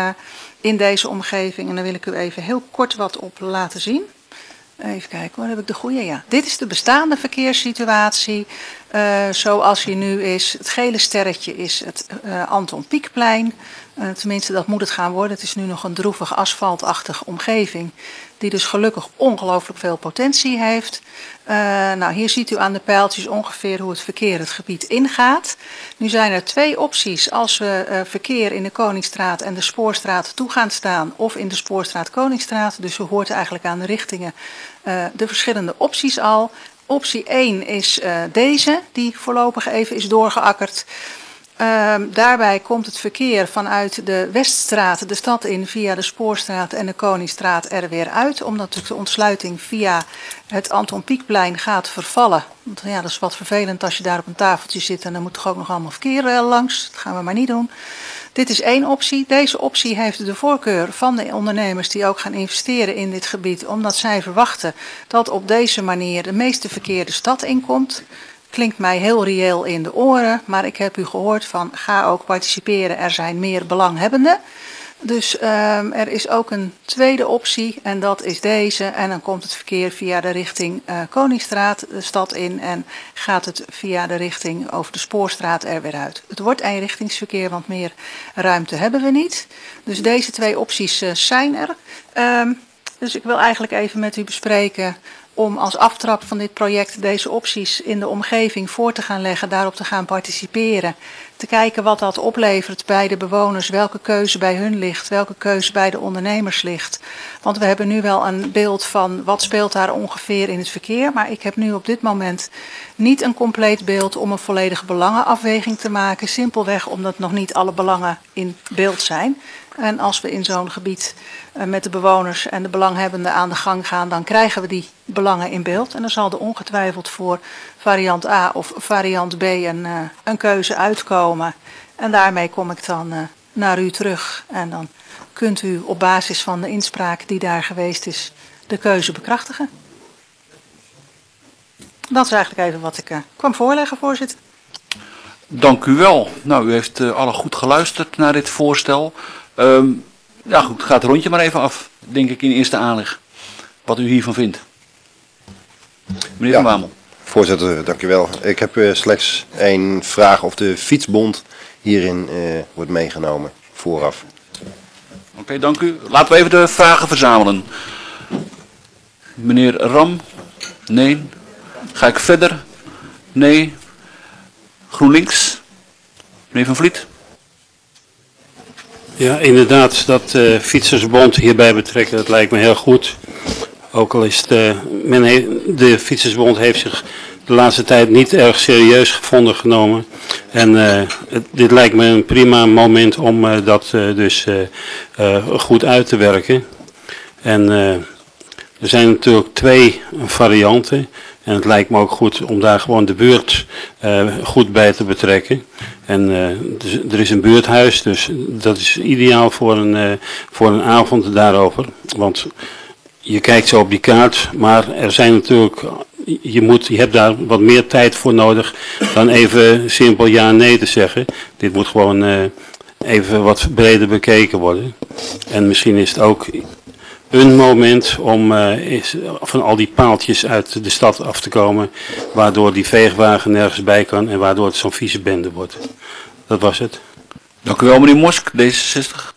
in deze omgeving. En daar wil ik u even heel kort wat op laten zien. Even kijken hoor, heb ik de goede? Ja. Dit is de bestaande verkeerssituatie zoals die nu is. Het gele sterretje is het Anton Pieckplein. Tenminste, dat moet het gaan worden. Het is nu nog een droevig asfaltachtige omgeving. Die dus gelukkig ongelooflijk veel potentie heeft. Nou, hier ziet u aan de pijltjes ongeveer hoe het verkeer het gebied ingaat. Nu zijn er twee opties als we verkeer in de Koningsstraat en de Spoorstraat toe gaan staan. Of in de Spoorstraat Koningsstraat. Dus u hoort eigenlijk aan de richtingen de verschillende opties al. Optie 1 is deze, die voorlopig even is doorgeakkerd. Daarbij komt het verkeer vanuit de Weststraat de stad in via de Spoorstraat en de Koningsstraat er weer uit. Omdat natuurlijk de ontsluiting via het Anton Pieckplein gaat vervallen. Want ja, dat is wat vervelend als je daar op een tafeltje zit en dan moet toch ook nog allemaal verkeer langs. Dat gaan we maar niet doen. Dit is één optie. Deze optie heeft de voorkeur van de ondernemers die ook gaan investeren in dit gebied. Omdat zij verwachten dat op deze manier de meeste verkeer de stad inkomt. Klinkt mij heel reëel in de oren, maar ik heb u gehoord van ga ook participeren, er zijn meer belanghebbenden. Dus er is ook een tweede optie en dat is deze. En dan komt het verkeer via de richting Koningsstraat de stad in en gaat het via de richting over de Spoorstraat er weer uit. Het wordt eenrichtingsverkeer, want meer ruimte hebben we niet. Dus deze twee opties zijn er. Dus ik wil eigenlijk even met u bespreken om als aftrap van dit project deze opties in de omgeving voor te gaan leggen, daarop te gaan participeren. Te kijken wat dat oplevert bij de bewoners, welke keuze bij hun ligt, welke keuze bij de ondernemers ligt. Want we hebben nu wel een beeld van wat speelt daar ongeveer in het verkeer, maar ik heb nu op dit moment niet een compleet beeld om een volledige belangenafweging te maken. Simpelweg omdat nog niet alle belangen in beeld zijn. En als we in zo'n gebied met de bewoners en de belanghebbenden aan de gang gaan, dan krijgen we die belangen in beeld. En dan zal er ongetwijfeld voor variant A of variant B een keuze uitkomen. En daarmee kom ik dan naar u terug. En dan kunt u op basis van de inspraak die daar geweest is, de keuze bekrachtigen. Dat is eigenlijk even wat ik kwam voorleggen, voorzitter. Dank u wel. Nou, u heeft alle goed geluisterd naar dit voorstel. Ja goed, gaat het rondje maar even af, denk ik in eerste aanleg. Wat u hiervan vindt. Meneer Van Wamel. Voorzitter, dank u wel. Ik heb slechts één vraag of de fietsbond hierin wordt meegenomen vooraf. Oké, dank u. Laten we even de vragen verzamelen. Meneer Ram? Nee. Ga ik verder? Nee. GroenLinks? Meneer Van Vliet? Ja, inderdaad, dat Fietsersbond hierbij betrekken, dat lijkt me heel goed. Ook al is de Fietsersbond heeft zich de laatste tijd niet erg serieus gevonden genomen. En dit lijkt me een prima moment om dat dus goed uit te werken. En er zijn natuurlijk twee varianten. En het lijkt me ook goed om daar gewoon de buurt goed bij te betrekken. En er is een buurthuis, dus dat is ideaal voor een avond daarover. Want je kijkt zo op die kaart, maar er zijn natuurlijk, je hebt daar wat meer tijd voor nodig dan even simpel ja en nee te zeggen. Dit moet gewoon even wat breder bekeken worden. En misschien is het ook een moment om van al die paaltjes uit de stad af te komen, waardoor die veegwagen nergens bij kan en waardoor het zo'n vieze bende wordt. Dat was het. Dank u wel, meneer Mosk, D66.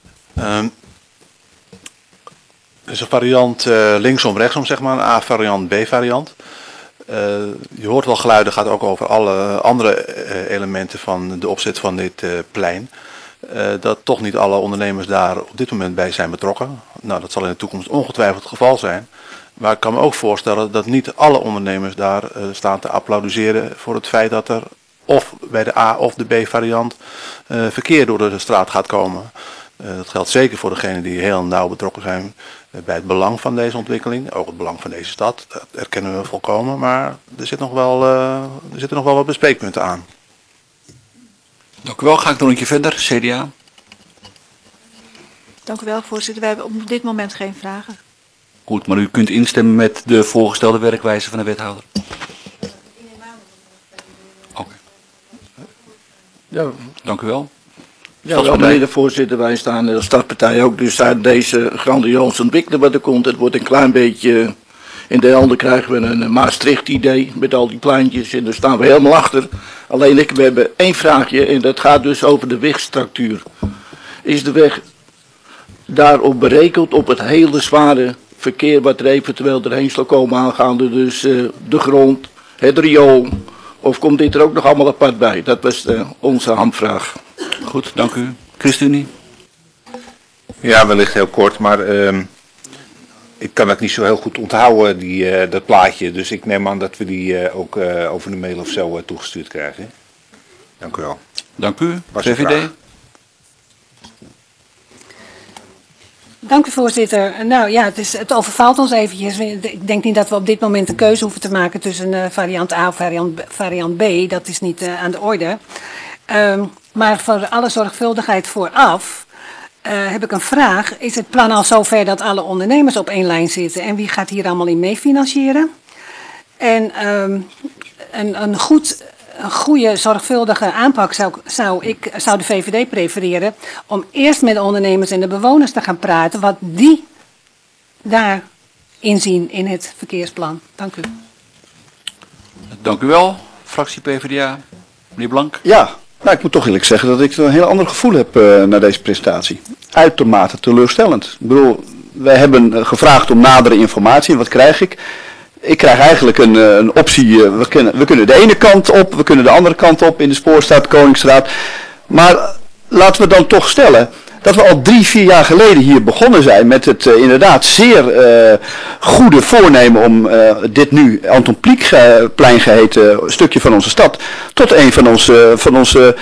Er is een variant linksom, rechtsom, zeg maar, een A-variant, B-variant. Je hoort wel geluiden, gaat ook over alle andere elementen van de opzet van dit plein. Dat toch niet alle ondernemers daar op dit moment bij zijn betrokken. Nou, dat zal in de toekomst ongetwijfeld het geval zijn. Maar ik kan me ook voorstellen dat niet alle ondernemers daar staan te applaudisseren voor het feit dat er of bij de A of de B variant verkeer door de straat gaat komen. Dat geldt zeker voor degenen die heel nauw betrokken zijn bij het belang van deze ontwikkeling. Ook het belang van deze stad, dat erkennen we volkomen. Maar er zitten nog wel wat bespreekpunten aan. Dank u wel. Ga ik nog een keer verder. CDA. Dank u wel, voorzitter. We hebben op dit moment geen vragen. Goed, maar u kunt instemmen met de voorgestelde werkwijze van de wethouder. Oké. Ja. Dank u wel. Ja, wel, meneer de voorzitter, wij staan de startpartij ook dus uit deze grandioze ontwikkeling wat er komt. Het wordt een klein beetje, in de handen krijgen we een Maastricht-idee met al die pleintjes en daar staan we helemaal achter. Alleen we hebben één vraagje en dat gaat dus over de wegstructuur. Is de weg daarop berekend op het hele zware verkeer wat er eventueel erheen zal komen aangaande, dus de grond, het riool, of komt dit er ook nog allemaal apart bij? Dat was onze hamvraag. Goed, dank u. ChristenUnie. Ja, wellicht heel kort, maar ik kan het niet zo heel goed onthouden, dat plaatje. Dus ik neem aan dat we die ook over de mail of zo toegestuurd krijgen. Dank u wel. Dank u. Was een VVD. vraag. Dank u, voorzitter. Nou ja, het overvalt ons eventjes. Ik denk niet dat we op dit moment een keuze hoeven te maken tussen variant A of variant B. Dat is niet aan de orde. Maar voor alle zorgvuldigheid vooraf heb ik een vraag. Is het plan al zover dat alle ondernemers op één lijn zitten? En wie gaat hier allemaal in meefinancieren? En een goede zorgvuldige aanpak zou de VVD prefereren om eerst met de ondernemers en de bewoners te gaan praten wat die daar inzien in het verkeersplan. Dank u. Dank u wel. Fractie PvdA. Meneer Blank. Ja, nou, ik moet toch eerlijk zeggen dat ik een heel ander gevoel heb naar deze presentatie. Uitermate teleurstellend. Ik bedoel, wij hebben gevraagd om nadere informatie. En wat krijg ik? Ik krijg eigenlijk een optie, we kunnen de ene kant op, we kunnen de andere kant op in de Spoorstraat, Koningsstraat. Maar laten we dan toch stellen dat we al 3-4 jaar geleden hier begonnen zijn met het inderdaad zeer goede voornemen om dit nu Anton Pieckplein geheten stukje van onze stad tot een van onze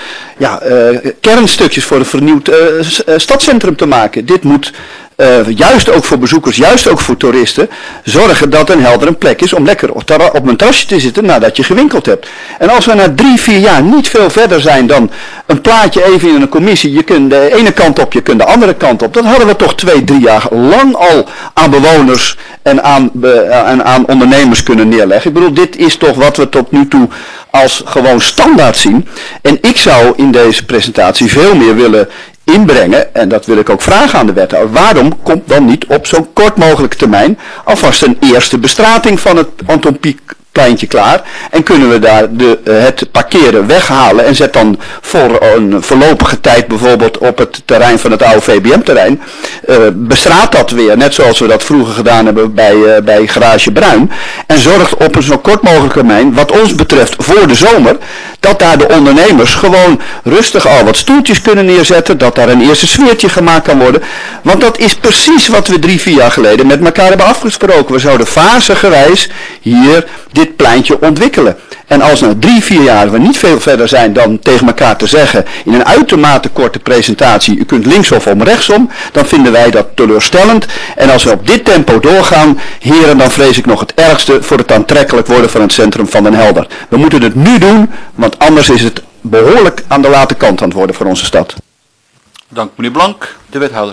kernstukjes voor een vernieuwd stadscentrum te maken. Dit moet juist ook voor bezoekers, juist ook voor toeristen, zorgen dat een helder een plek is om lekker op een terrasje te zitten nadat je gewinkeld hebt. En als we na 3-4 jaar niet veel verder zijn dan een plaatje even in een commissie, je kunt de ene kant op, je kunt de andere kant op, dat hadden we toch 2-3 jaar lang al aan bewoners en aan ondernemers kunnen neerleggen. Ik bedoel, dit is toch wat we tot nu toe als gewoon standaard zien. En ik zou in deze presentatie veel meer willen inbrengen, en dat wil ik ook vragen aan de wethouder, waarom komt dan niet op zo'n kort mogelijke termijn alvast een eerste bestrating van het Anton Pieckpleintje klaar en kunnen we daar het parkeren weghalen en zet dan voor een voorlopige tijd bijvoorbeeld op het terrein van het oude VBM-terrein, bestraat dat weer, net zoals we dat vroeger gedaan hebben bij Garage Bruin, en zorgt op een zo kort mogelijke termijn, wat ons betreft voor de zomer, dat daar de ondernemers gewoon rustig al wat stoeltjes kunnen neerzetten, dat daar een eerste sfeertje gemaakt kan worden. Want dat is precies wat we 3-4 jaar geleden met elkaar hebben afgesproken. We zouden fasegewijs hier dit pleintje ontwikkelen. En als na 3-4 jaar we niet veel verder zijn dan tegen elkaar te zeggen in een uitermate korte presentatie, u kunt linksom of rechtsom, dan vinden wij dat teleurstellend. En als we op dit tempo doorgaan, heren, dan vrees ik nog het ergste voor het aantrekkelijk worden van het centrum van Den Helder. We moeten het nu doen, want anders is het behoorlijk aan de late kant aan het worden voor onze stad. Dank meneer Blank, de wethouder.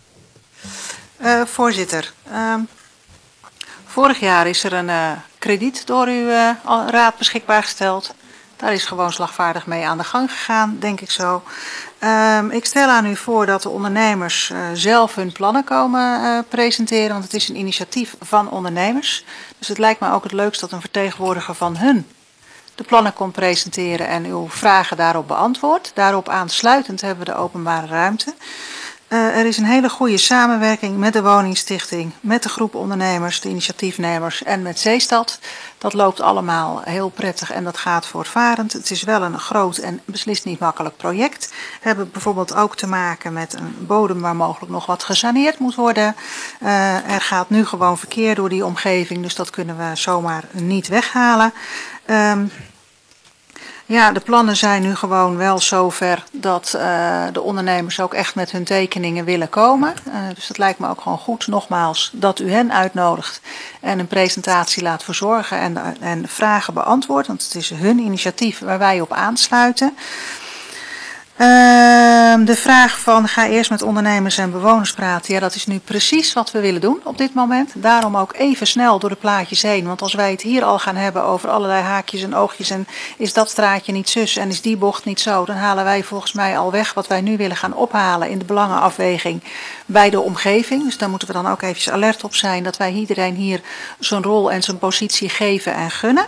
Voorzitter, vorig jaar is er een krediet door uw raad beschikbaar gesteld. Daar is gewoon slagvaardig mee aan de gang gegaan, denk ik zo. Ik stel aan u voor dat de ondernemers zelf hun plannen komen presenteren, want het is een initiatief van ondernemers. Dus het lijkt me ook het leukst dat een vertegenwoordiger van hun de plannen komt presenteren en uw vragen daarop beantwoordt. Daarop aansluitend hebben we de openbare ruimte. Er is een hele goede samenwerking met de woningstichting, met de groep ondernemers, de initiatiefnemers en met Zeestad. Dat loopt allemaal heel prettig en dat gaat voortvarend. Het is wel een groot en beslist niet makkelijk project. We hebben bijvoorbeeld ook te maken met een bodem waar mogelijk nog wat gesaneerd moet worden. Er gaat nu gewoon verkeer door die omgeving, dus dat kunnen we zomaar niet weghalen. Ja, de plannen zijn nu gewoon wel zover dat de ondernemers ook echt met hun tekeningen willen komen. Dus het lijkt me ook gewoon goed, nogmaals, dat u hen uitnodigt en een presentatie laat verzorgen en vragen beantwoordt. Want het is hun initiatief waar wij op aansluiten. De vraag van ga eerst met ondernemers en bewoners praten. Ja, dat is nu precies wat we willen doen op dit moment. Daarom ook even snel door de plaatjes heen. Want als wij het hier al gaan hebben over allerlei haakjes en oogjes en is dat straatje niet zus en is die bocht niet zo, dan halen wij volgens mij al weg wat wij nu willen gaan ophalen in de belangenafweging bij de omgeving. Dus daar moeten we dan ook eventjes alert op zijn dat wij iedereen hier zijn rol en zijn positie geven en gunnen.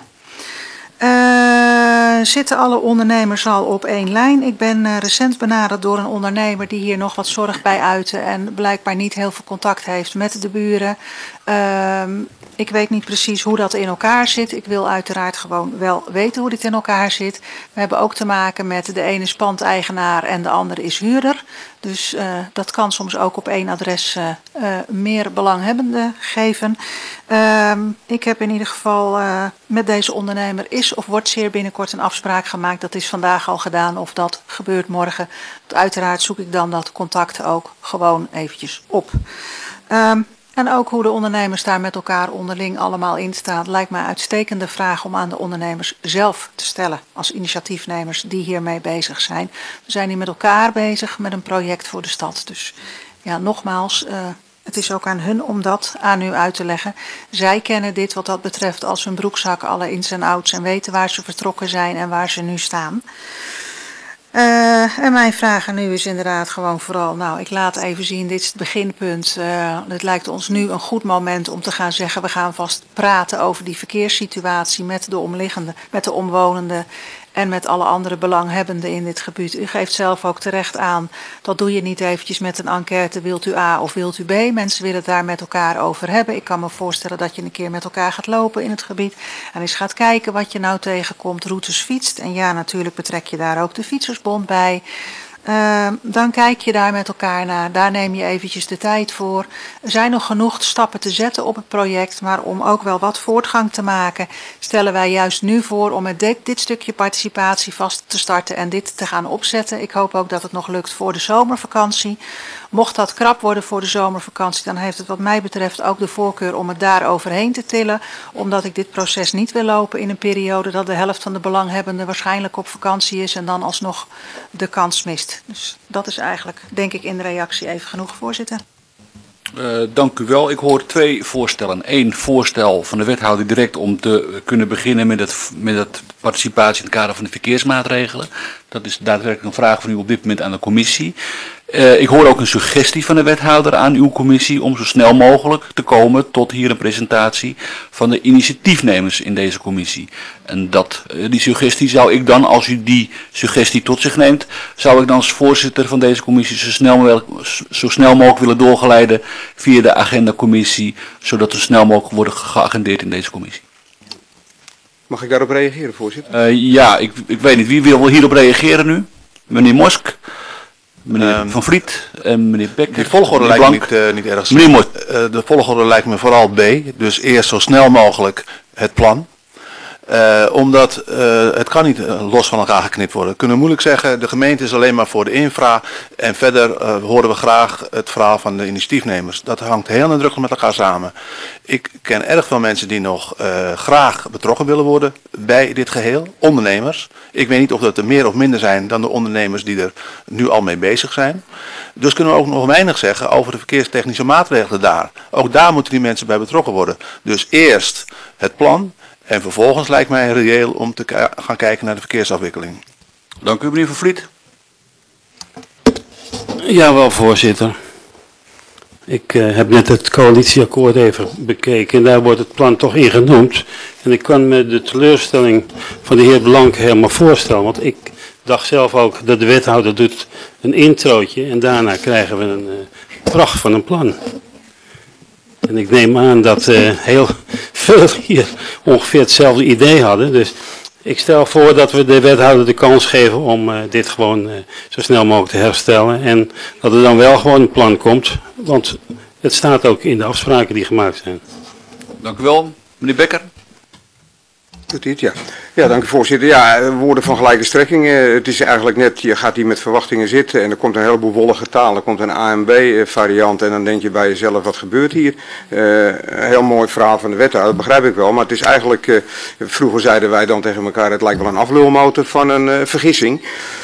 Zitten alle ondernemers al op één lijn? Ik ben recent benaderd door een ondernemer die hier nog wat zorg bij uitte en blijkbaar niet heel veel contact heeft met de buren. Ik weet niet precies hoe dat in elkaar zit. Ik wil uiteraard gewoon wel weten hoe dit in elkaar zit. We hebben ook te maken met de ene is pandeigenaar en de andere is huurder. Dus dat kan soms ook op één adres meer belanghebbenden geven. Ik heb in ieder geval met deze ondernemer is of wordt zeer binnenkort een afspraak gemaakt. Dat is vandaag al gedaan of dat gebeurt morgen. Uiteraard zoek ik dan dat contact ook gewoon eventjes op. En ook hoe de ondernemers daar met elkaar onderling allemaal in staan, lijkt mij een uitstekende vraag om aan de ondernemers zelf te stellen als initiatiefnemers die hiermee bezig zijn. We zijn hier met elkaar bezig met een project voor de stad. Dus ja, nogmaals, het is ook aan hun om dat aan u uit te leggen. Zij kennen dit wat dat betreft als hun broekzak, alle ins en outs en weten waar ze vertrokken zijn en waar ze nu staan. En mijn vraag aan u is inderdaad gewoon vooral, nou ik laat even zien, dit is het beginpunt. Het lijkt ons nu een goed moment om te gaan zeggen, we gaan vast praten over die verkeerssituatie met de omliggende, met de omwonenden en met alle andere belanghebbenden in dit gebied. U geeft zelf ook terecht aan, dat doe je niet eventjes met een enquête, wilt u A of wilt u B? Mensen willen het daar met elkaar over hebben. Ik kan me voorstellen dat je een keer met elkaar gaat lopen in het gebied en eens gaat kijken wat je nou tegenkomt, routes fietst. En ja, natuurlijk betrek je daar ook de Fietsersbond bij. Dan kijk je daar met elkaar naar, daar neem je eventjes de tijd voor. Er zijn nog genoeg stappen te zetten op het project, maar om ook wel wat voortgang te maken, stellen wij juist nu voor om met dit stukje participatie vast te starten en dit te gaan opzetten. Ik hoop ook dat het nog lukt voor de zomervakantie. Mocht dat krap worden voor de zomervakantie, dan heeft het wat mij betreft ook de voorkeur om het daar overheen te tillen, omdat ik dit proces niet wil lopen in een periode dat de helft van de belanghebbenden waarschijnlijk op vakantie is en dan alsnog de kans mist. Dus dat is eigenlijk, denk ik, in de reactie even genoeg, voorzitter. Dank u wel. Ik hoor twee voorstellen. Eén voorstel van de wethouder direct om te kunnen beginnen met het participatie in het kader van de verkeersmaatregelen. Dat is daadwerkelijk een vraag van u op dit moment aan de commissie. Ik hoor ook een suggestie van de wethouder aan uw commissie om zo snel mogelijk te komen tot hier een presentatie van de initiatiefnemers in deze commissie. En die suggestie zou ik dan, als u die suggestie tot zich neemt, zou ik dan als voorzitter van deze commissie zo snel mogelijk willen doorgeleiden via de agendacommissie, zodat er snel mogelijk wordt geagendeerd in deze commissie. Mag ik daarop reageren, voorzitter? Ja, ik weet niet. Wie wil hierop reageren nu? Meneer Mosk? Meneer Van Vliet en meneer Becker. De volgorde lijkt me niet erg meneer Mosk. De volgorde lijkt me vooral B. Dus eerst zo snel mogelijk het plan. Omdat het kan niet los van elkaar geknipt worden. We kunnen moeilijk zeggen, de gemeente is alleen maar voor de infra. En verder horen we graag het verhaal van de initiatiefnemers. Dat hangt heel nadrukkelijk met elkaar samen. Ik ken erg veel mensen die nog graag betrokken willen worden bij dit geheel. Ondernemers. Ik weet niet of dat er meer of minder zijn dan de ondernemers die er nu al mee bezig zijn. Dus kunnen we ook nog weinig zeggen over de verkeerstechnische maatregelen daar. Ook daar moeten die mensen bij betrokken worden. Dus eerst het plan. En vervolgens lijkt mij reëel om te gaan kijken naar de verkeersafwikkeling. Dank u, meneer Van Vliet. Ja, wel, voorzitter. Ik heb net het coalitieakkoord even bekeken en daar wordt het plan toch in genoemd. En ik kan me de teleurstelling van de heer Blank helemaal voorstellen. Want ik dacht zelf ook dat de wethouder doet een introotje en daarna krijgen we een pracht van een plan. En ik neem aan dat heel veel hier ongeveer hetzelfde idee hadden. Dus ik stel voor dat we de wethouder de kans geven om dit gewoon zo snel mogelijk te herstellen. En dat er dan wel gewoon een plan komt. Want het staat ook in de afspraken die gemaakt zijn. Dank u wel. Meneer Becker. Doet hij het? Ja. Ja, dank u voorzitter. Ja, woorden van gelijke strekking. Het is eigenlijk net, je gaat hier met verwachtingen zitten en er komt een heleboel wollige taal. Er komt een A en B variant en dan denk je bij jezelf, wat gebeurt hier? Een heel mooi verhaal van de wethouder, dat begrijp ik wel. Maar het is eigenlijk, vroeger zeiden wij dan tegen elkaar, het lijkt wel een aflulmotor van een vergissing.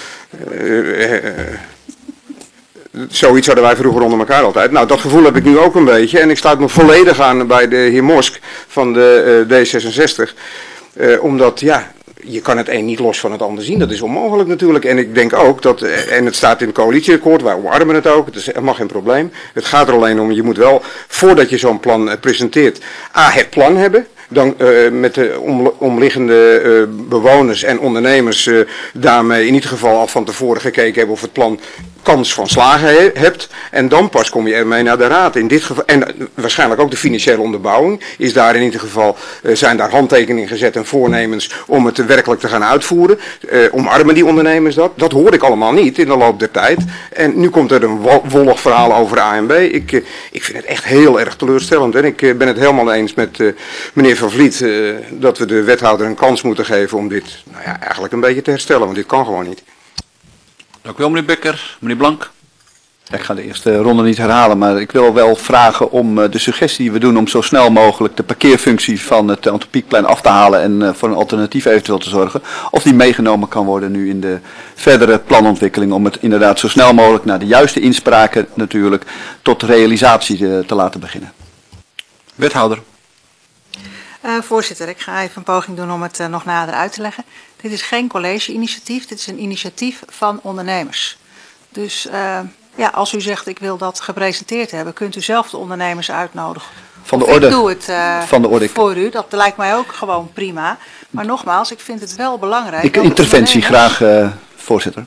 Zoiets hadden wij vroeger onder elkaar altijd. Nou, dat gevoel heb ik nu ook een beetje. En ik sluit me volledig aan bij de heer Morsk van de D66. Omdat, ja, je kan het een niet los van het ander zien. Dat is onmogelijk natuurlijk. En ik denk ook dat, en het staat in het coalitieakkoord, wij omarmen het ook. Het is helemaal geen probleem. Het gaat er alleen om, je moet wel, voordat je zo'n plan presenteert, het plan hebben. Dan met de omliggende bewoners en ondernemers daarmee in ieder geval al van tevoren gekeken hebben of het plan kans van slagen hebt. En dan pas kom je ermee naar de raad. In dit geval, en waarschijnlijk ook de financiële onderbouwing is daar in ieder geval, zijn daar handtekeningen gezet en voornemens om het werkelijk te gaan uitvoeren. Omarmen die ondernemers dat? Dat hoor ik allemaal niet in de loop der tijd. En nu komt er een wollig verhaal over A en B. Ik vind het echt heel erg teleurstellend. En ik ben het helemaal eens met meneer Van Vliet dat we de wethouder een kans moeten geven om dit eigenlijk een beetje te herstellen. Want dit kan gewoon niet. Dank u wel, meneer Bekker. Meneer Blank. Ik ga de eerste ronde niet herhalen, maar ik wil wel vragen om de suggestie die we doen om zo snel mogelijk de parkeerfunctie van het Antropiekplein af te halen en voor een alternatief eventueel te zorgen, of die meegenomen kan worden nu in de verdere planontwikkeling om het inderdaad zo snel mogelijk naar de juiste inspraken natuurlijk tot realisatie te laten beginnen. Wethouder. Voorzitter, ik ga even een poging doen om het nog nader uit te leggen. Dit is geen college-initiatief, dit is een initiatief van ondernemers. Dus ja, als u zegt ik wil dat gepresenteerd hebben, kunt u zelf de ondernemers uitnodigen. Van de orde. Ik doe het van de orde. voor u, dat lijkt mij ook gewoon prima. Maar nogmaals, ik vind het wel belangrijk. Interventie graag, voorzitter.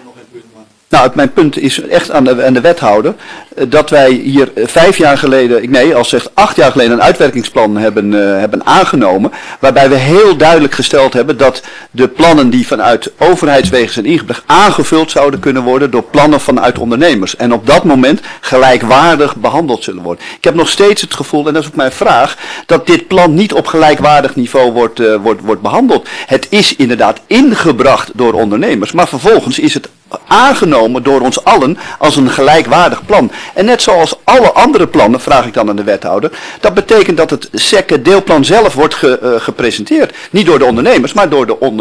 Nou, mijn punt is echt aan de wethouder dat wij hier 5 jaar geleden, nee, als zegt 8 jaar geleden een uitwerkingsplan hebben aangenomen, waarbij we heel duidelijk gesteld hebben dat de plannen die vanuit overheidswegen zijn ingebracht aangevuld zouden kunnen worden door plannen vanuit ondernemers. En op dat moment gelijkwaardig behandeld zullen worden. Ik heb nog steeds het gevoel, en dat is ook mijn vraag, dat dit plan niet op gelijkwaardig niveau wordt behandeld. Het is inderdaad ingebracht door ondernemers, maar vervolgens is het aangenomen door ons allen als een gelijkwaardig plan. En net zoals alle andere plannen, vraag ik dan aan de wethouder, dat betekent dat het SEC-deelplan zelf wordt gepresenteerd. Niet door de ondernemers, maar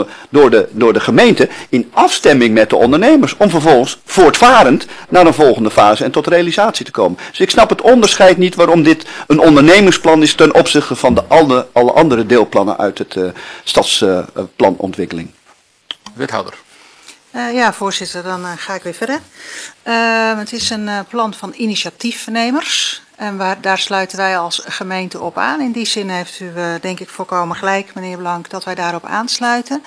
door de gemeente in afstemming met de ondernemers. Om vervolgens voortvarend naar een volgende fase en tot realisatie te komen. Dus ik snap het onderscheid niet waarom dit een ondernemersplan is ten opzichte van alle andere deelplannen uit het stadsplanontwikkeling. Wethouder. Ja, voorzitter, dan ga ik weer verder. Het is een plan van initiatiefnemers en daar sluiten wij als gemeente op aan. In die zin heeft u denk ik volkomen gelijk, meneer Blank, dat wij daarop aansluiten.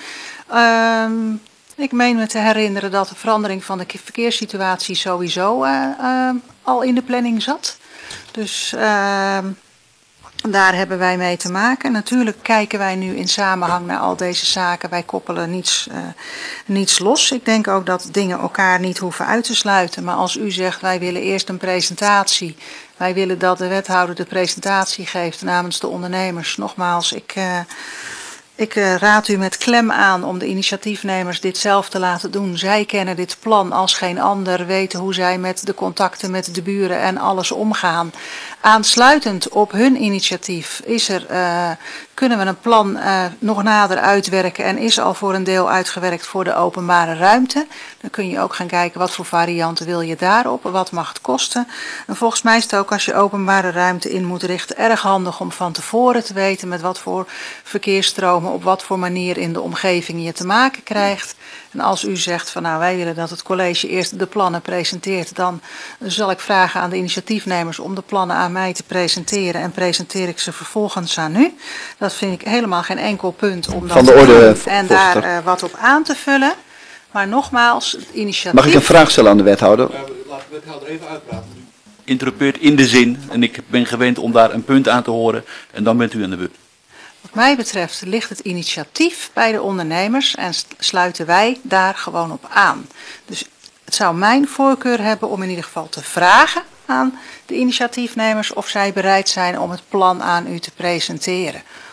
Ik meen me te herinneren dat de verandering van de verkeerssituatie sowieso al in de planning zat. Dus daar hebben wij mee te maken. Natuurlijk kijken wij nu in samenhang naar al deze zaken. Wij koppelen niets los. Ik denk ook dat dingen elkaar niet hoeven uit te sluiten. Maar als u zegt wij willen eerst een presentatie. Wij willen dat de wethouder de presentatie geeft namens de ondernemers. Nogmaals, ik raad u met klem aan om de initiatiefnemers dit zelf te laten doen. Zij kennen dit plan als geen ander, weten hoe zij met de contacten met de buren en alles omgaan. Aansluitend op hun initiatief kunnen we een plan nog nader uitwerken en is al voor een deel uitgewerkt voor de openbare ruimte. Dan kun je ook gaan kijken wat voor varianten wil je daarop, wat mag het kosten. En volgens mij is het ook als je openbare ruimte in moet richten erg handig om van tevoren te weten met wat voor verkeersstromen, op wat voor manier in de omgeving je te maken krijgt. En als u zegt van nou wij willen dat het college eerst de plannen presenteert, dan zal ik vragen aan de initiatiefnemers om de plannen aan mij te presenteren en presenteer ik ze vervolgens aan u. Dat vind ik helemaal geen enkel punt om dat te doen en daar wat op aan te vullen. Maar nogmaals, het initiatief... Mag ik een vraag stellen aan de wethouder? Laat de wethouder even uitpraten. Interrupeert in de zin, en ik ben gewend om daar een punt aan te horen, en dan bent u aan de beurt. Wat mij betreft ligt het initiatief bij de ondernemers en sluiten wij daar gewoon op aan. Dus het zou mijn voorkeur hebben om in ieder geval te vragen aan de initiatiefnemers of zij bereid zijn om het plan aan u te presenteren.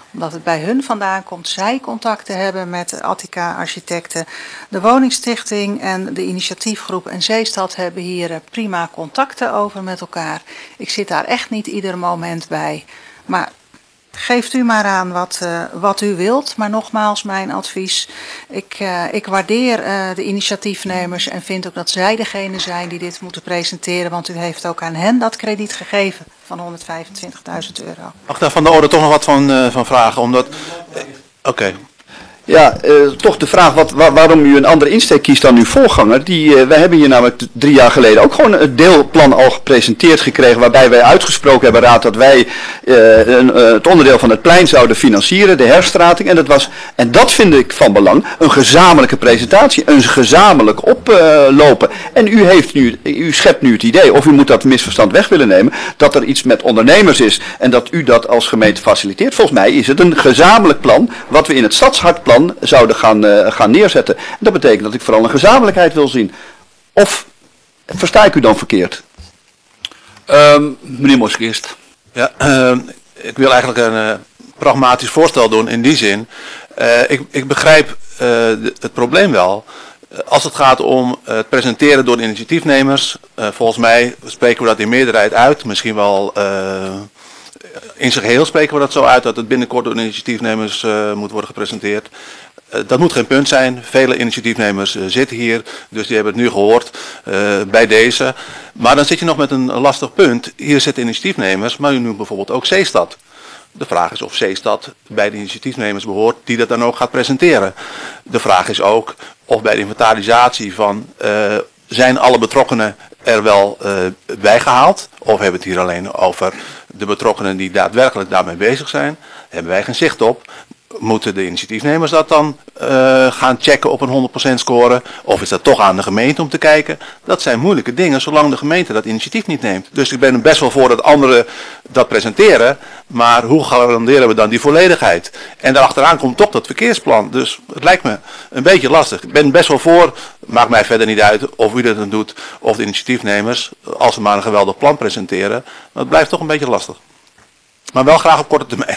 Omdat het bij hun vandaan komt. Zij contacten hebben met de Attica Architecten. De Woningstichting en de initiatiefgroep en Zeestad hebben hier prima contacten over met elkaar. Ik zit daar echt niet ieder moment bij. Maar geeft u maar aan wat u wilt. Maar nogmaals, mijn advies. Ik waardeer de initiatiefnemers en vind ook dat zij degene zijn die dit moeten presenteren. Want u heeft ook aan hen dat krediet gegeven van €125.000. Mag ik daar van de orde toch nog wat van vragen? Omdat... Oké. Ja, toch de vraag waarom u een andere insteek kiest dan uw voorganger. Wij hebben hier namelijk 3 jaar geleden ook gewoon het deelplan al gepresenteerd gekregen. Waarbij wij uitgesproken hebben, raad, dat wij het onderdeel van het plein zouden financieren, de herstrating. En dat vind ik van belang, een gezamenlijke presentatie, een gezamenlijk oplopen. En u schept nu het idee, of u moet dat misverstand weg willen nemen, dat er iets met ondernemers is en dat u dat als gemeente faciliteert. Volgens mij is het een gezamenlijk plan, wat we in het stadshartplan zouden gaan neerzetten. Dat betekent dat ik vooral een gezamenlijkheid wil zien. Of versta ik u dan verkeerd? Meneer Mosk eerst. Ja, ik wil eigenlijk een pragmatisch voorstel doen in die zin. Ik begrijp het probleem wel. Als het gaat om het presenteren door de initiatiefnemers, volgens mij spreken we dat in meerderheid uit. Misschien wel in zijn geheel spreken we dat zo uit dat het binnenkort door de initiatiefnemers moet worden gepresenteerd. Dat moet geen punt zijn. Vele initiatiefnemers zitten hier, dus die hebben het nu gehoord bij deze. Maar dan zit je nog met een lastig punt. Hier zitten initiatiefnemers, maar u noemt bijvoorbeeld ook Zeestad. De vraag is of Zeestad bij de initiatiefnemers behoort die dat dan ook gaat presenteren. De vraag is ook of bij de inventarisatie van zijn alle betrokkenen er wel bijgehaald? Of hebben we het hier alleen over de betrokkenen die daadwerkelijk daarmee bezig zijn? Daar hebben wij geen zicht op. Moeten de initiatiefnemers dat dan gaan checken op een 100% score? Of is dat toch aan de gemeente om te kijken? Dat zijn moeilijke dingen zolang de gemeente dat initiatief niet neemt. Dus ik ben er best wel voor dat anderen dat presenteren. Maar hoe garanderen we dan die volledigheid? En daarachteraan komt toch dat verkeersplan. Dus het lijkt me een beetje lastig. Ik ben best wel voor, maakt mij verder niet uit of u dat dan doet of de initiatiefnemers. Als ze maar een geweldig plan presenteren. Maar het blijft toch een beetje lastig. Maar wel graag op korte termijn.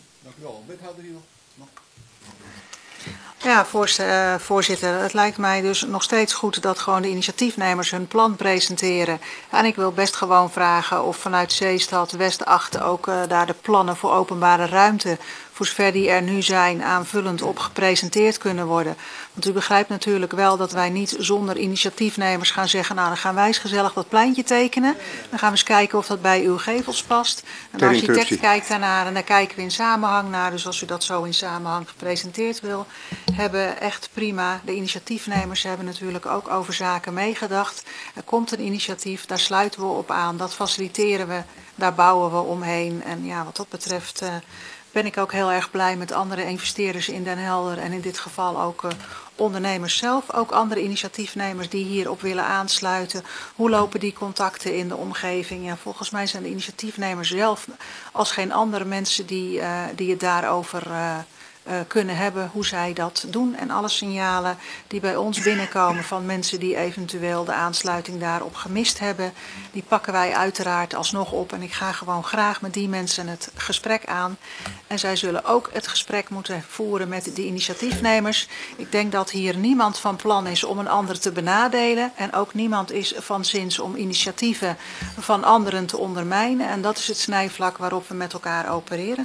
Ja, voorzitter, het lijkt mij dus nog steeds goed dat gewoon de initiatiefnemers hun plan presenteren. En ik wil best gewoon vragen of vanuit Zeestad, West-8 ook daar de plannen voor openbare ruimte, voor zover die er nu zijn, aanvullend op gepresenteerd kunnen worden. Want u begrijpt natuurlijk wel dat wij niet zonder initiatiefnemers gaan zeggen, nou dan gaan wij eens gezellig dat pleintje tekenen. Dan gaan we eens kijken of dat bij uw gevels past. Een architect kijkt daarnaar en daar kijken we in samenhang naar. Dus als u dat zo in samenhang gepresenteerd wil hebben, echt prima. De initiatiefnemers hebben natuurlijk ook over zaken meegedacht. Er komt een initiatief, daar sluiten we op aan, dat faciliteren we, daar bouwen we omheen. En ja, wat dat betreft ben ik ook heel erg blij met andere investeerders in Den Helder en in dit geval ook ondernemers zelf, ook andere initiatiefnemers die hierop willen aansluiten. Hoe lopen die contacten in de omgeving? Ja, volgens mij zijn de initiatiefnemers zelf als geen andere mensen die het daarover kunnen hebben, hoe zij dat doen. En alle signalen die bij ons binnenkomen van mensen die eventueel de aansluiting daarop gemist hebben, die pakken wij uiteraard alsnog op. En ik ga gewoon graag met die mensen het gesprek aan. En zij zullen ook het gesprek moeten voeren met de initiatiefnemers. Ik denk dat hier niemand van plan is om een ander te benadelen. En ook niemand is van zins om initiatieven van anderen te ondermijnen. En dat is het snijvlak waarop we met elkaar opereren.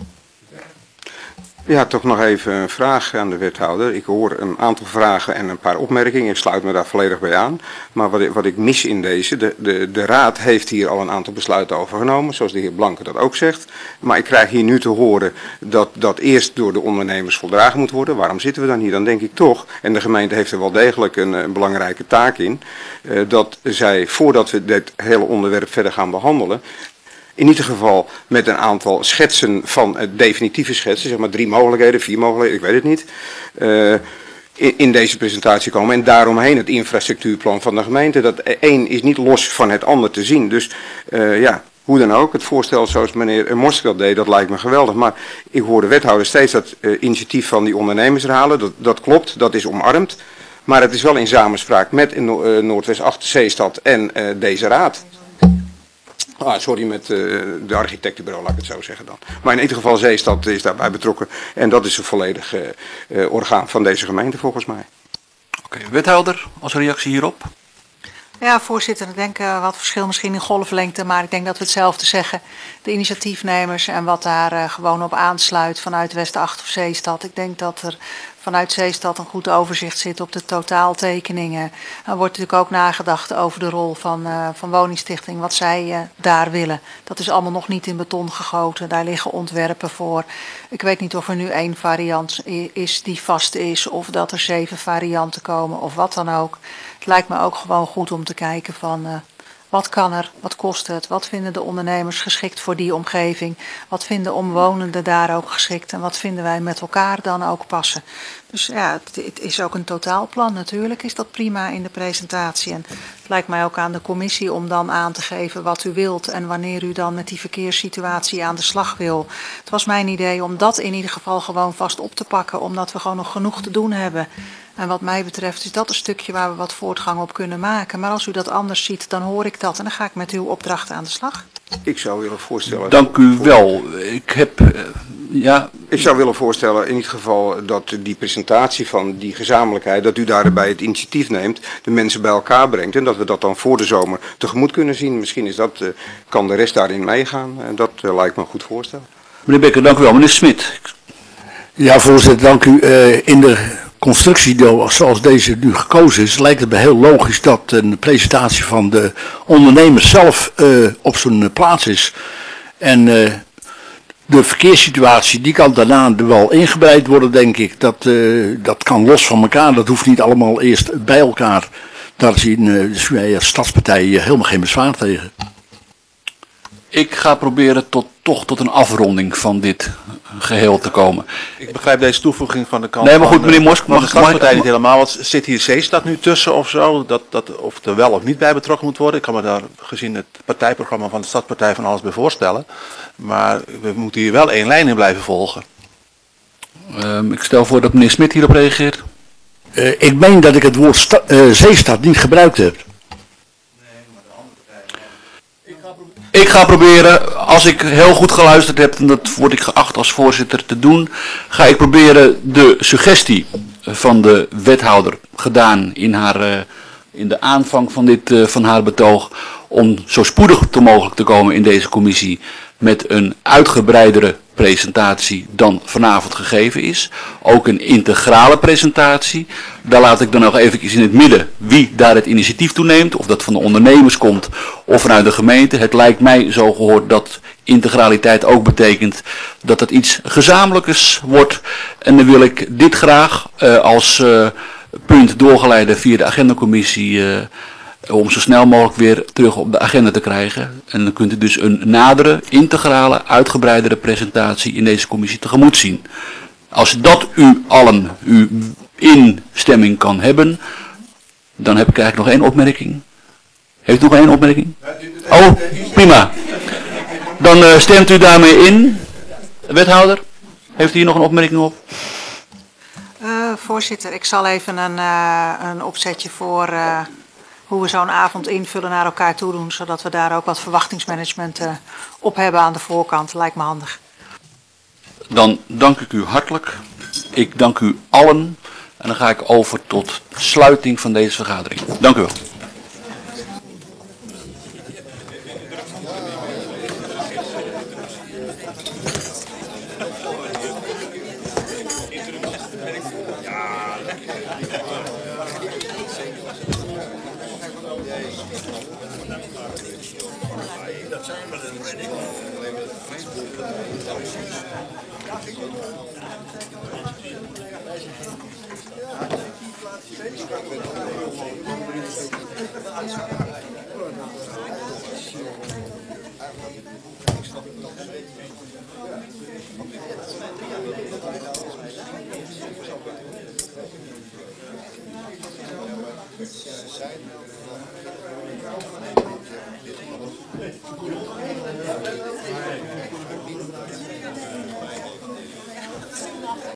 Ja, toch nog even een vraag aan de wethouder. Ik hoor een aantal vragen en een paar opmerkingen. Ik sluit me daar volledig bij aan. Maar wat ik mis in deze, de raad heeft hier al een aantal besluiten over genomen, zoals de heer Blanke dat ook zegt. Maar ik krijg hier nu te horen dat dat eerst door de ondernemers voldragen moet worden. Waarom zitten we dan hier? Dan denk ik toch, en de gemeente heeft er wel degelijk een belangrijke taak in, dat zij, voordat we dit hele onderwerp verder gaan behandelen, in ieder geval met een aantal schetsen van definitieve schetsen, zeg maar 3 mogelijkheden, 4 mogelijkheden, ik weet het niet, in deze presentatie komen. En daaromheen het infrastructuurplan van de gemeente. Dat één is niet los van het ander te zien. Dus ja, hoe dan ook, het voorstel zoals meneer Morsk dat deed, dat lijkt me geweldig. Maar ik hoor de wethouder steeds dat initiatief van die ondernemers herhalen. Dat klopt, dat is omarmd. Maar het is wel in samenspraak met Noordwest 8 Zeestad en deze raad. Sorry, met de architectenbureau, laat ik het zo zeggen dan. Maar in ieder geval Zeestad is daarbij betrokken. En dat is een volledig orgaan van deze gemeente volgens mij. Oké, wethouder, als reactie hierop? Ja, voorzitter, ik denk wat verschil misschien in golflengte, maar ik denk dat we hetzelfde zeggen. De initiatiefnemers en wat daar gewoon op aansluit vanuit West-8 of Zeestad. Ik denk dat er vanuit Zeestad een goed overzicht zit op de totaaltekeningen. Er wordt natuurlijk ook nagedacht over de rol van woningstichting, wat zij daar willen. Dat is allemaal nog niet in beton gegoten, daar liggen ontwerpen voor. Ik weet niet of er nu 1 variant is die vast is of dat er 7 varianten komen of wat dan ook. Het lijkt me ook gewoon goed om te kijken van wat kan er, wat kost het, wat vinden de ondernemers geschikt voor die omgeving, wat vinden omwonenden daar ook geschikt en wat vinden wij met elkaar dan ook passen. Dus ja, het is ook een totaalplan, natuurlijk is dat prima in de presentatie. En het lijkt mij ook aan de commissie om dan aan te geven wat u wilt en wanneer u dan met die verkeerssituatie aan de slag wil. Het was mijn idee om dat in ieder geval gewoon vast op te pakken, omdat we gewoon nog genoeg te doen hebben. En wat mij betreft is dat een stukje waar we wat voortgang op kunnen maken. Maar als u dat anders ziet, dan hoor ik dat en dan ga ik met uw opdracht aan de slag. Ik zou willen voorstellen... Dank u wel. Ik zou willen voorstellen in ieder geval dat die presentatie van die gezamenlijkheid, dat u daarbij het initiatief neemt, de mensen bij elkaar brengt en dat we dat dan voor de zomer tegemoet kunnen zien. Misschien is dat, kan de rest daarin meegaan en dat lijkt me een goed voorstel. Meneer Bekker, dank u wel. Meneer Smit. Ja, voorzitter, dank u. In de constructie zoals deze nu gekozen is, lijkt het me heel logisch dat een presentatie van de ondernemers zelf op zijn plaats is. En de verkeerssituatie, die kan daarna wel ingebreid worden, denk ik. Dat kan los van elkaar, dat hoeft niet allemaal eerst bij elkaar. Daar zien wij als stadspartij helemaal geen bezwaar tegen. Ik ga proberen toch tot een afronding van dit geheel te komen. Ik begrijp deze toevoeging van de kant nee, maar goed, meneer Mosk, van de stadspartij niet helemaal. Want zit hier Zeestad nu tussen of zo? Of er wel of niet bij betrokken moet worden? Ik kan me daar gezien het partijprogramma van de stadspartij van alles bij voorstellen. Maar we moeten hier wel één lijn in blijven volgen. Ik stel voor dat meneer Smit hierop reageert. Ik meen dat ik het woord Zeestad niet gebruikt heb. Ik ga proberen, als ik heel goed geluisterd heb, en dat word ik geacht als voorzitter te doen, ga ik proberen de suggestie van de wethouder gedaan in de aanvang van haar betoog, om zo spoedig mogelijk te komen in deze commissie met een uitgebreidere presentatie dan vanavond gegeven is. Ook een integrale presentatie. Daar laat ik dan nog eventjes in het midden wie daar het initiatief toe neemt. Of dat van de ondernemers komt of vanuit de gemeente. Het lijkt mij zo gehoord dat integraliteit ook betekent dat het iets gezamenlijks wordt. En dan wil ik dit graag als punt doorgeleiden via de agendacommissie om zo snel mogelijk weer terug op de agenda te krijgen. En dan kunt u dus een nadere, integrale, uitgebreidere presentatie in deze commissie tegemoet zien. Als dat u allen uw instemming kan hebben, dan heb ik eigenlijk nog één opmerking. Heeft u nog één opmerking? Oh, prima. Dan stemt u daarmee in. Wethouder, heeft u hier nog een opmerking op? Voorzitter, ik zal even een opzetje voor hoe we zo'n avond invullen naar elkaar toe doen, zodat we daar ook wat verwachtingsmanagement op hebben aan de voorkant. Lijkt me handig. Dan dank ik u hartelijk. Ik dank u allen. En dan ga ik over tot sluiting van deze vergadering. Dank u wel.